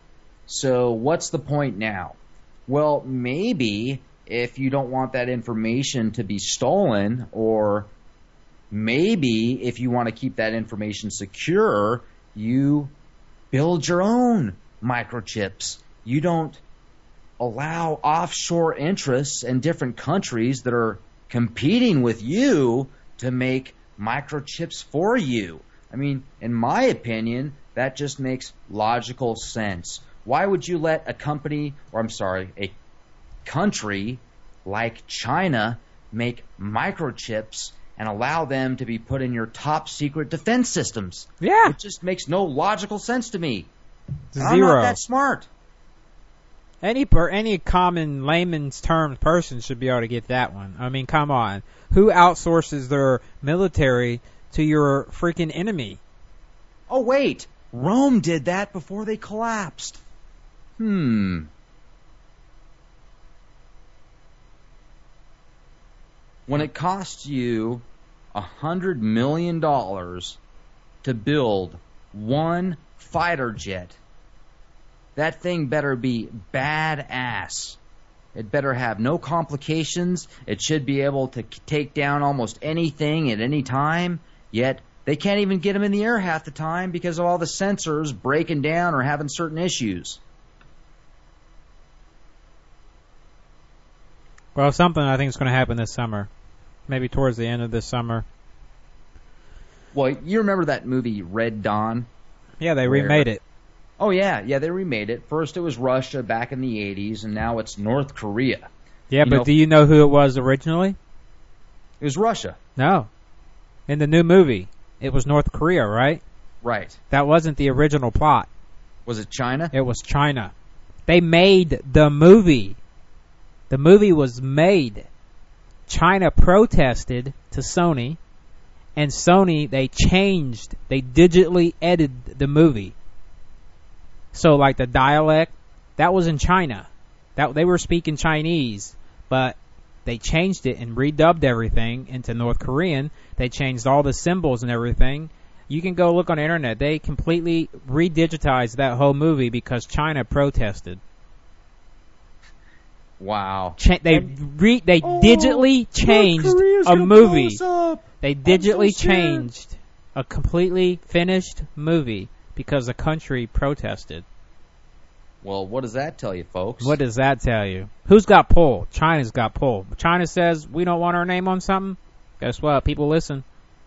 So what's the point now? Well, maybe if you don't want that information to be stolen, or maybe if you want to keep that information secure, you build your own microchips. You don't allow offshore interests in different countries that are competing with you to make microchips for you. I mean, in my opinion, that just makes logical sense. Why would you let a company, or I'm sorry, a country like China make microchips and allow them to be put in your top secret defense systems?
Yeah.
It just makes no logical sense to me. And
Zero.
I'm not that smart.
Any per, any common layman's terms person should be able to get that one. I mean, come on. Who outsources their military to your freaking enemy?
Oh, wait. Rome did that before they collapsed. Hmm. When it costs you a hundred million dollars to build one fighter jet, that thing better be badass. It better have no complications. It should be able to take down almost anything at any time. Yet they can't even get them in the air half the time because of all the sensors breaking down or having certain issues.
Well, something I think is going to happen this summer. Maybe towards the end of this summer.
Well, you remember that movie Red Dawn?
Yeah, they
where,
remade it.
Oh, yeah. Yeah, they remade it. First it was Russia back in the eighties, and now it's North Korea.
Yeah,
you
but
know,
do you know who it was originally?
It was Russia.
No. In the new movie, it was North Korea, right?
Right.
That wasn't the original plot.
Was it China?
It was China. They made the movie. The movie was made. China protested to Sony, and Sony, they changed, they digitally edited the movie. So, like the dialect, that was in China. That they were speaking Chinese, but they changed it and redubbed everything into North Korean. They changed all the symbols and everything. You can go look on the internet. They completely redigitized that whole movie because China protested.
Wow.
Cha- they re- they
oh,
digitally changed a movie. They digitally
so
changed a completely finished movie because the country protested.
Well, what does that tell you, folks?
What does that tell you? Who's got pull? China's got pull. China says we don't want our name on something. Guess what? People listen.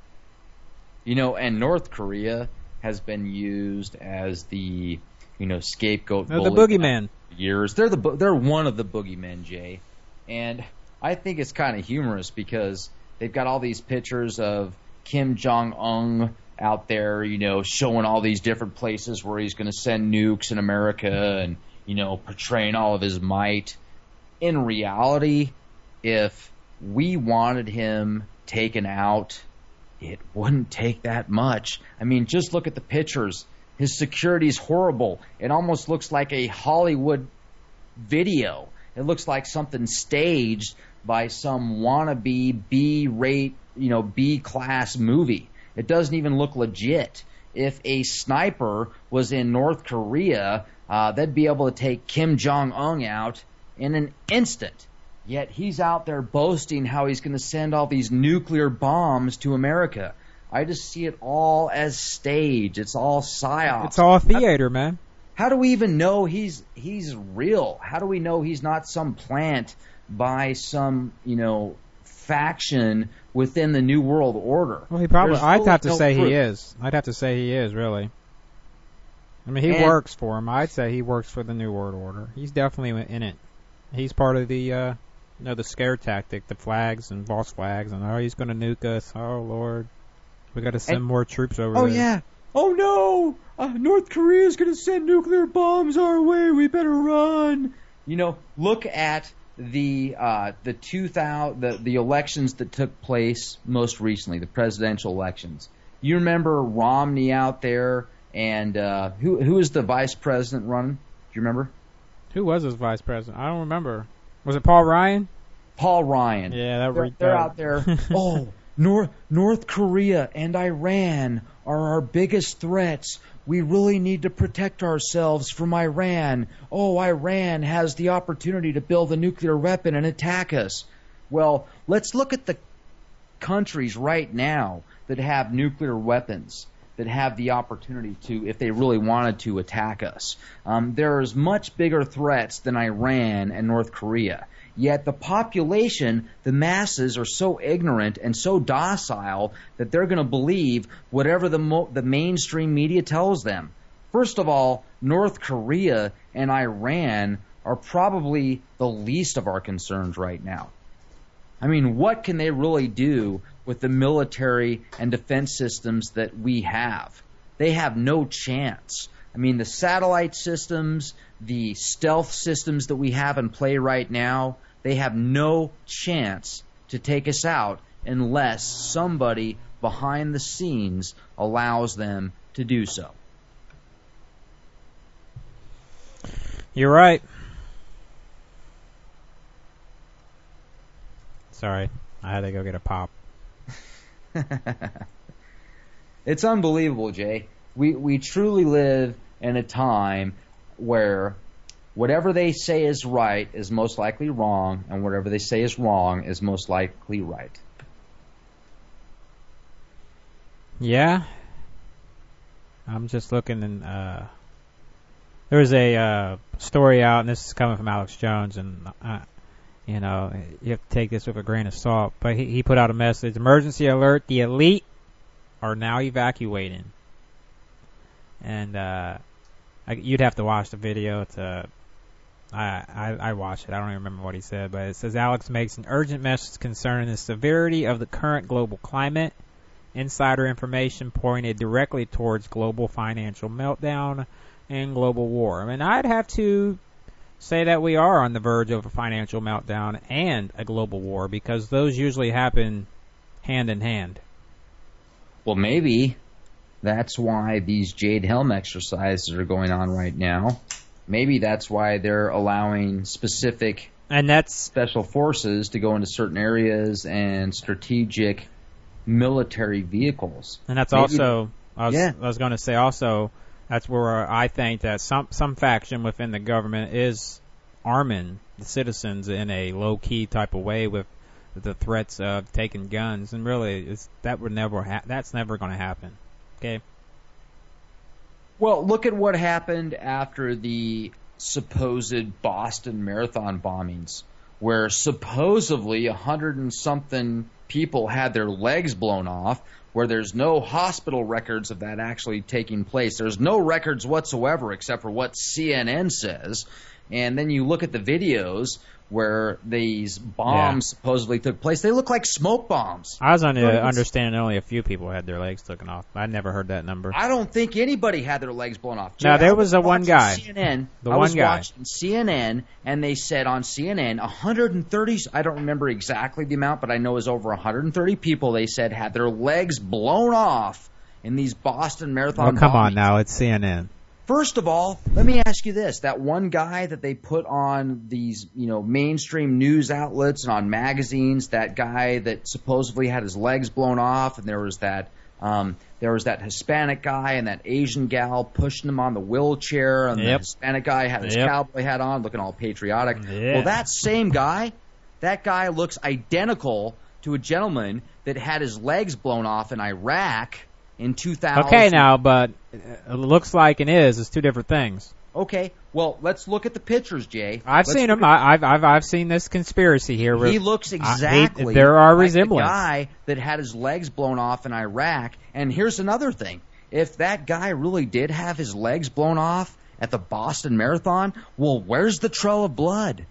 You know, and North Korea has been used as the, you know, scapegoat.
They're the boogeyman.
Years. They're the they're one of the boogeymen, Jay, and I think it's kind of humorous because they've got all these pictures of Kim Jong-un out there, you know, showing all these different places where he's going to send nukes in America and, you know, portraying all of his might. In reality, if we wanted him taken out, it wouldn't take that much. I mean, just look at the pictures. His security's horrible. It almost looks like a Hollywood video. It looks like something staged by some wannabe B-rate, you know, B-class movie. It doesn't even look legit. If a sniper was in North Korea, uh, they'd be able to take Kim Jong-un out in an instant. Yet he's out there boasting how he's going to send all these nuclear bombs to America. I just see it all as stage. It's all psyops.
It's all theater, man.
How do we even know he's he's real? How do we know he's not some plant by some, you know, faction within the New World Order?
Well, he probably.
There's
I'd
really
have to
no
say
proof.
he is. I'd have to say he is, really. I mean, he
And-
works for him. I'd say he works for the New World Order. He's definitely in it. He's part of the, uh, you know, the scare tactic, the flags and false flags, and oh, he's going to nuke us. Oh, Lord. We got to send
And-
more troops over
Oh,
there.
yeah. Oh, no. Uh, North Korea's going to send nuclear bombs our way. We better run. You know, look at the uh, the two thousand the, the elections that took place most recently, the presidential elections. You remember Romney out there, and uh, who who was the vice president running? Do you remember?
Who was his vice president? I don't remember. Was it Paul Ryan?
Paul Ryan.
Yeah, that
They're,
re-
they're
that-
out there. Oh, North North Korea and Iran are our biggest threats. We really need to protect ourselves from Iran. Oh, Iran has the opportunity to build a nuclear weapon and attack us. Well, let's look at the countries right now that have nuclear weapons, that have the opportunity to, if they really wanted to, attack us. Um, there's much bigger threats than Iran and North Korea. Yet the population, the masses, are so ignorant and so docile that they're going to believe whatever the mo- the mainstream media tells them. First of all, North Korea and Iran are probably the least of our concerns right now. I mean, what can they really do with the military and defense systems that we have? They have no chance. I mean, the satellite systems, the stealth systems that we have in play right now, they have no chance to take us out unless somebody behind the scenes allows them to do so.
You're right. Sorry, I had to go get a pop.
It's unbelievable, Jay. We we truly live in a time where whatever they say is right is most likely wrong, and whatever they say is wrong is most likely right.
Yeah. I'm just looking, and uh, there was a uh, story out, and this is coming from Alex Jones, and uh, you know, you have to take this with a grain of salt, but he, he put out a message: emergency alert, the elite are now evacuating. And uh, I, you'd have to watch the video to. I, I I watched it. I don't even remember what he said, but it says Alex makes an urgent message concerning the severity of the current global climate. Insider information pointed directly towards global financial meltdown and global war. I mean, I'd have to say that we are on the verge of a financial meltdown and a global war, because those usually happen hand in hand.
Well, maybe that's why these Jade Helm exercises are going on right now. Maybe that's why they're allowing specific
and that's
special forces to go into certain areas and strategic military vehicles.
And that's
maybe,
also, I was,
yeah.
I was going to say also, that's where I think that some, some faction within the government is arming the citizens in a low-key type of way with the threats of taking guns, and really, it's, that would never ha- that's never going to happen. Okay.
Well, look at what happened after the supposed Boston Marathon bombings, where supposedly a hundred and something people had their legs blown off, where there's no hospital records of that actually taking place. There's no records whatsoever except for what C N N says. And then you look at the videos where these bombs yeah. supposedly took place. They look like smoke bombs.
I was under understanding only a few people had their legs taken off. I never heard that number.
I don't think anybody had their legs blown off.
Now, there was, was a one guy.
C N N,
the
I
one
was
guy.
watching C N N, and they said on C N N, one hundred thirty, I don't remember exactly the amount, but I know it was over one hundred thirty people, they said, had their legs blown off in these Boston Marathon
Well, come
bombings.
on now. It's C N N.
First of all, let me ask you this. That one guy that they put on these, you know, mainstream news outlets and on magazines, that guy that supposedly had his legs blown off, and there was that um, there was that Hispanic guy and that Asian gal pushing him on the wheelchair, and
yep.
the Hispanic guy had his
yep.
cowboy hat on, looking all patriotic.
Yeah.
Well, that same guy, that guy looks identical to a gentleman that had his legs blown off in Iraq in two thousand.
Okay, now, but it looks like and is. It's two different things.
Okay, well, let's look at the pictures, Jay.
I've
let's
seen them. I, I've I've I've seen this conspiracy here.
He looks exactly.
I, he, there are
like
resemblances.
The guy that had his legs blown off in Iraq. And here's another thing: if that guy really did have his legs blown off at the Boston Marathon, well, where's the trail of blood?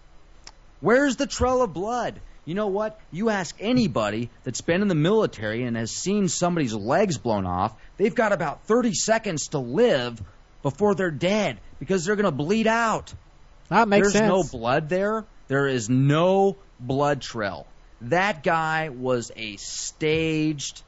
Where's the trail of blood? You know what? You ask anybody that's been in the military and has seen somebody's legs blown off, they've got about thirty seconds to live before they're dead because they're going to bleed out.
That makes
There's
sense.
no blood there. There is no blood trail. That guy was a staged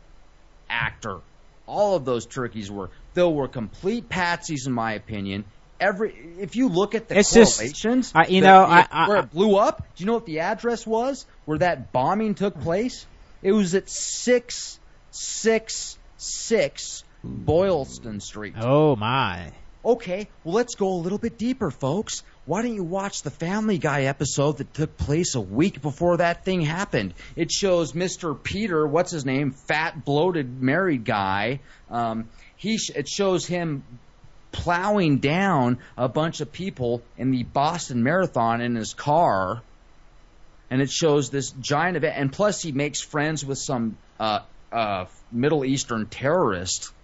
actor. All of those turkeys were. They were complete patsies, in my opinion. Every if you look at the
it's
correlations,
just, I, you
the,
know,
the,
I, I,
where it blew up. Do you know what the address was where that bombing took place? It was at six six six Boylston Street.
Oh my.
Okay, well, let's go a little bit deeper, folks. Why don't you watch the Family Guy episode that took place a week before that thing happened? It shows Mister Peter, what's his name, fat, bloated, married guy. Um, he sh- it shows him plowing down a bunch of people in the Boston Marathon in his car, and it shows this giant event. And plus, he makes friends with some uh, uh, Middle Eastern terrorist.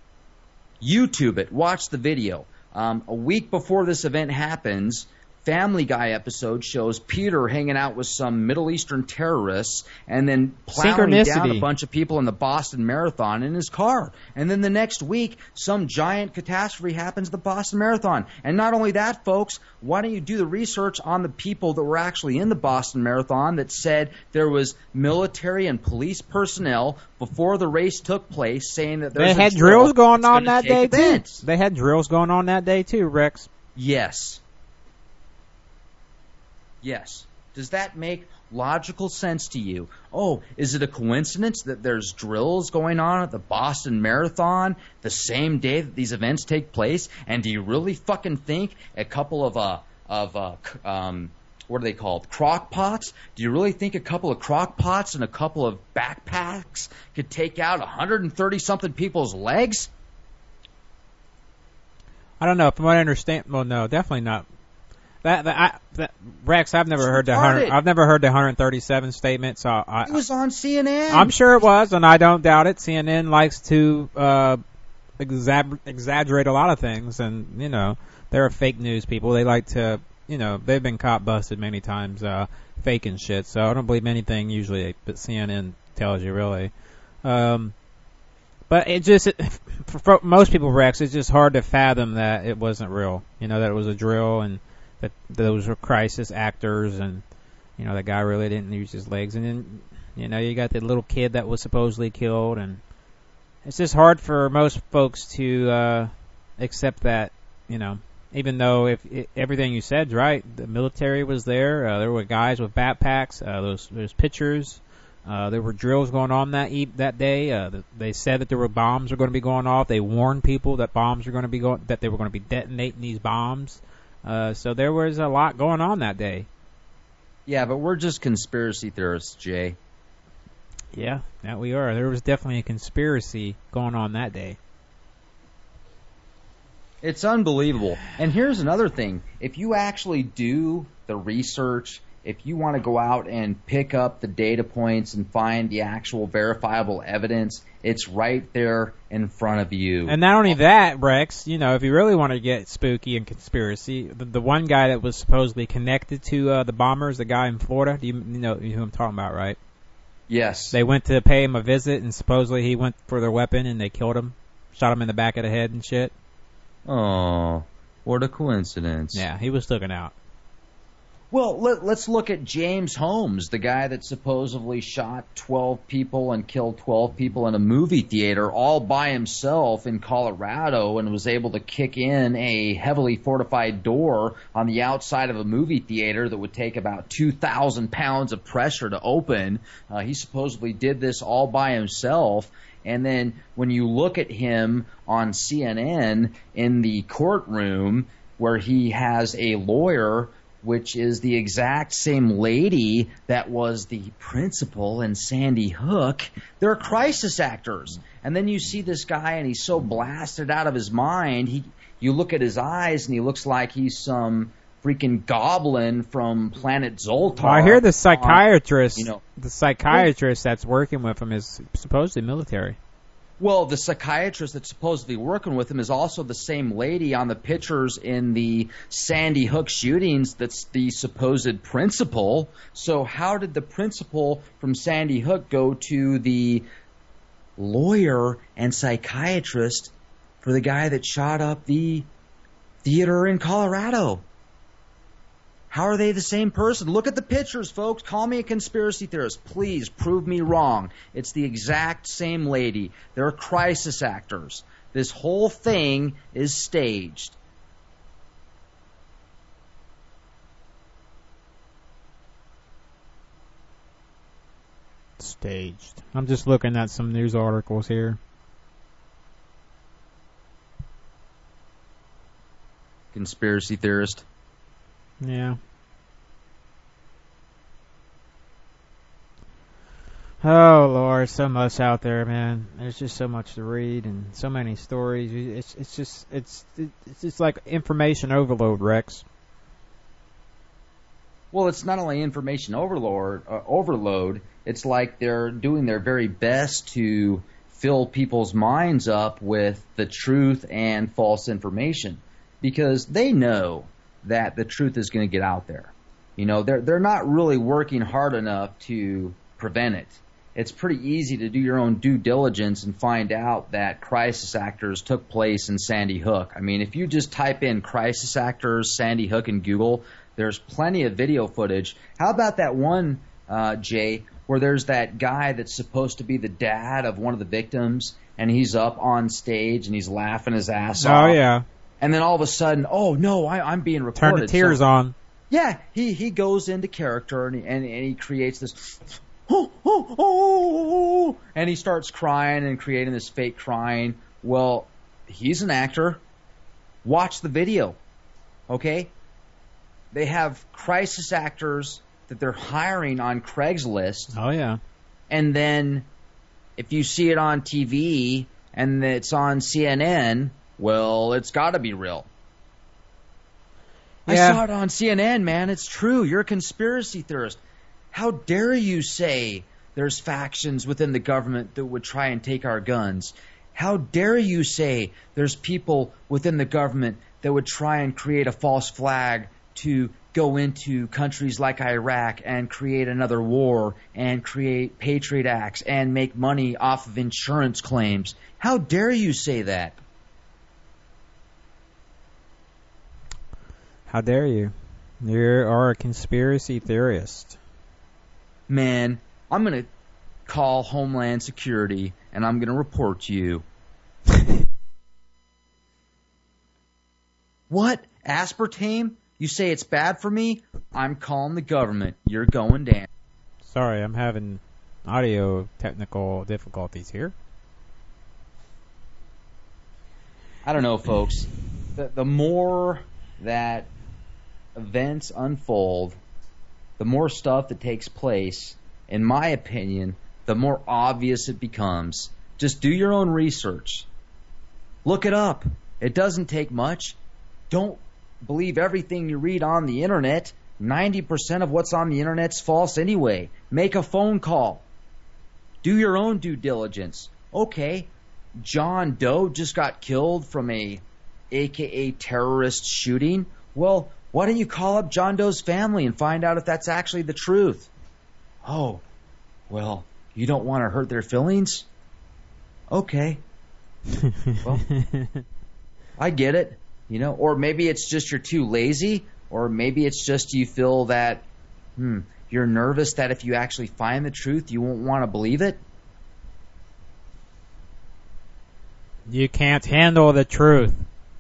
YouTube it. Watch the video. Um, a week before this event happens, Family Guy episode shows Peter hanging out with some Middle Eastern terrorists and then plowing down a bunch of people in the Boston Marathon in his car. And then the next week, some giant catastrophe happens at the Boston Marathon. And not only that, folks, why don't you do the research on the people that were actually in the Boston Marathon that said there was military and police personnel before the race took place saying that there's
they had
a
drills going on that day
events.
too. They had drills going on that day too, Rex.
Yes. Yes. Does that make logical sense to you? Oh, is it a coincidence that there's drills going on at the Boston Marathon the same day that these events take place? And do you really fucking think a couple of, uh, of, uh, um, what are they called? Crock pots? Do you really think a couple of crock pots and a couple of backpacks could take out one hundred thirty something people's legs?
I don't know. From what I understand, well, no, definitely not. That, that, I, that Rex, I've never
It's
heard the
retarded.
hundred. I've never heard the one hundred thirty-seven statement. So I,
It was on C N N.
I'm sure it was, and I don't doubt it. C N N likes to uh, exag- exaggerate a lot of things, and you know they're fake news people. They like to, you know, they've been caught busted many times uh, faking shit. So I don't believe anything usually that C N N tells you, really. Um, but it just it, for, for most people, Rex, it's just hard to fathom that it wasn't real. You know, that it was a drill and that those were crisis actors, and you know that guy really didn't use his legs. And then you know you got the little kid that was supposedly killed, and it's just hard for most folks to uh, accept that. You know, even though if it, everything you said's right, the military was there. Uh, there were guys with backpacks. Uh, those those pictures. Uh, there were drills going on that e- that day. Uh, the, they said that there were bombs were going to be going off. They warned people that bombs were going to be going, that they were going to be detonating these bombs. Uh, so there was a lot going on that day.
Yeah, but we're just conspiracy theorists, Jay.
Yeah, that we are. There was definitely a conspiracy going on that day.
It's unbelievable. And here's another thing. If you actually do the research, if you want to go out and pick up the data points and find the actual verifiable evidence, it's right there in front of you.
And not only that, Rex, you know, if you really want to get spooky and conspiracy, the, the one guy that was supposedly connected to uh, the bombers, the guy in Florida, do you, you know who I'm talking about, right?
Yes.
They went to pay him a visit, and supposedly he went for their weapon, and they killed him, shot him in the back of the head and shit.
Oh, what a coincidence.
Yeah, he was taken out.
Well, let, let's look at James Holmes, the guy that supposedly shot twelve people and killed twelve people in a movie theater all by himself in Colorado and was able to kick in a heavily fortified door on the outside of a movie theater that would take about two thousand pounds of pressure to open. Uh, he supposedly did this all by himself. And then when you look at him on C N N in the courtroom where he has a lawyer, which is the exact same lady that was the principal in Sandy Hook, they're crisis actors. And then you see this guy and he's so blasted out of his mind, he you look at his eyes and he looks like he's some freaking goblin from planet Zoltar.
Well, I hear the psychiatrist,
uh, you know,
the psychiatrist that's working with him is supposedly military.
Well, the psychiatrist that's supposedly working with him is also the same lady on the pictures in the Sandy Hook shootings that's the supposed principal. So how did the principal from Sandy Hook go to the lawyer and psychiatrist for the guy that shot up the theater in Colorado? How are they the same person? Look at the pictures, folks. Call me a conspiracy theorist. Please prove me wrong. It's the exact same lady. They're crisis actors. This whole thing is staged.
Staged. I'm just looking at some news articles here.
Conspiracy theorist.
Yeah. Oh Lord, so much out there, man. There's just so much to read and so many stories. It's it's just it's it's just like information overload, Rex.
Well, it's not only information overload, uh, overload. It's like they're doing their very best to fill people's minds up with the truth and false information, because they know that the truth is going to get out there. You know, they're they're not really working hard enough to prevent it. It's pretty easy to do your own due diligence and find out that crisis actors took place in Sandy Hook. I mean, if you just type in crisis actors Sandy Hook in Google, there's plenty of video footage. How about that one, uh, Jay, where there's that guy that's supposed to be the dad of one of the victims, and he's up on stage and he's laughing his ass
Oh,
off.
yeah.
And then all of a sudden, oh, no, I, I'm being recorded.
Turn the tears
so,
on.
Yeah, he, he goes into character, and, and, and he creates this, oh, oh, oh, and he starts crying and creating this fake crying. Well, he's an actor. Watch the video, okay? They have crisis actors that they're hiring on Craigslist.
Oh, yeah. And
then if you see it on T V and it's on C N N, well, it's got to be real. Yeah. I saw it on C N N, man. It's true. You're a conspiracy theorist. How dare you say there's factions within the government that would try and take our guns? How dare you say there's people within the government that would try and create a false flag to go into countries like Iraq and create another war and create Patriot Acts and make money off of insurance claims? How dare you say that?
How dare you? You are a conspiracy theorist.
Man, I'm going to call Homeland Security and I'm going to report you. What? Aspartame? You say it's bad for me? I'm calling the government. You're going down.
Sorry, I'm having audio technical difficulties here.
I don't know, folks. The, the more that events unfold, the more stuff that takes place, in my opinion, the more obvious it becomes. Just do your own research. Look it up. It doesn't take much. Don't believe everything you read on the internet. ninety percent of what's on the internet's false anyway. Make a phone call. Do your own due diligence. Okay, John Doe just got killed from a A K A terrorist shooting. Well, why don't you call up John Doe's family and find out if that's actually the truth? Oh, well, you don't want to hurt their feelings? Okay. Well, I get it. You know, or maybe it's just you're too lazy, or maybe it's just you feel that hmm, you're nervous that if you actually find the truth, you won't want to believe it.
You can't handle the truth.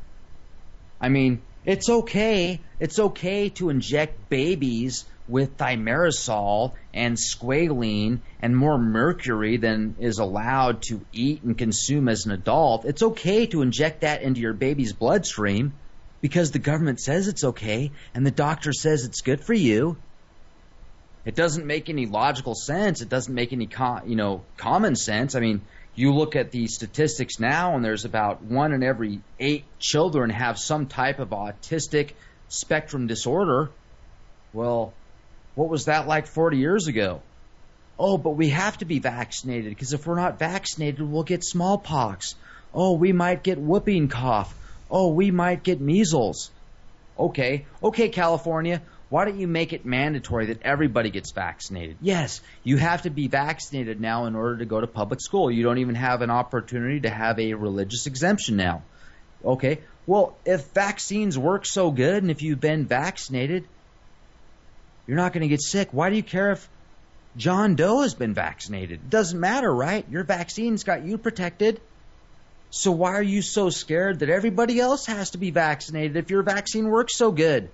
I mean, it's okay. It's okay to inject babies with thimerosal and squalene and more mercury than is allowed to eat and consume as an adult. It's okay to inject that into your baby's bloodstream because the government says it's okay and the doctor says it's good for you. It doesn't make any logical sense. It doesn't make any co- you know, common sense. I mean, you look at the statistics now and there's about one in every eight children have some type of autistic spectrum disorder. Well, what was that like forty years ago? Oh, but we have to be vaccinated because if we're not vaccinated, we'll get smallpox. Oh, we might get whooping cough. Oh, we might get measles. Okay, okay, California, why don't you make it mandatory that everybody gets vaccinated? Yes, you have to be vaccinated now in order to go to public school. You don't even have an opportunity to have a religious exemption now. Okay, well, if vaccines work so good and if you've been vaccinated, you're not going to get sick. Why do you care if John Doe has been vaccinated? It doesn't matter, right? Your vaccine's got you protected. So why are you so scared that everybody else has to be vaccinated if your vaccine works so good?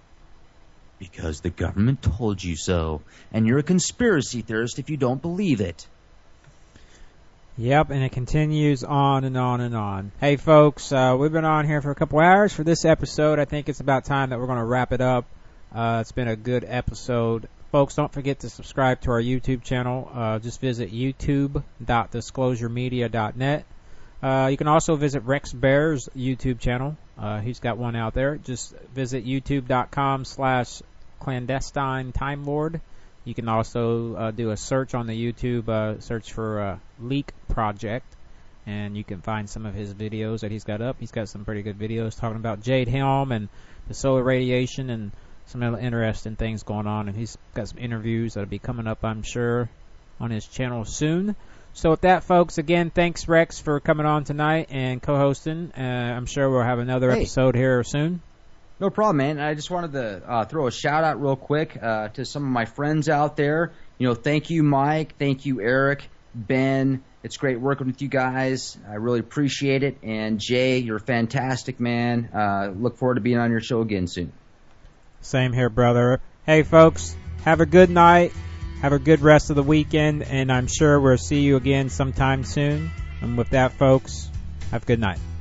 Because the government told you so. And you're a conspiracy theorist if you don't believe it.
Yep, and it continues on and on and on. Hey, folks, uh, we've been on here for a couple hours for this episode. I think it's about time that we're going to wrap it up. Uh, it's been a good episode. Folks, don't forget to subscribe to our YouTube channel. Uh, just visit youtube dot disclosure media dot net. Uh, you can also visit Rex Bear's YouTube channel. Uh, he's got one out there. Just visit youtube dot com slash clandestine time lord. You can also uh, do a search on the YouTube, uh, search for uh, Leak Project, and you can find some of his videos that he's got up. He's got some pretty good videos talking about Jade Helm and the solar radiation and some other interesting things going on, and he's got some interviews that'll be coming up, I'm sure, on his channel soon. So with that, folks, again, thanks, Rex, for coming on tonight and co-hosting. Uh, I'm sure we'll have another
hey.
episode here soon.
No problem, man. I just wanted to uh, throw a shout-out real quick uh, to some of my friends out there. You know, thank you, Mike. Thank you, Eric, Ben, It's great working with you guys. I really appreciate it. And Jay, you're a fantastic man. Uh, look forward to being on your show again soon.
Same here, brother. Hey, folks, have a good night. Have a good rest of the weekend, and I'm sure we'll see you again sometime soon. And with that, folks, have a good night.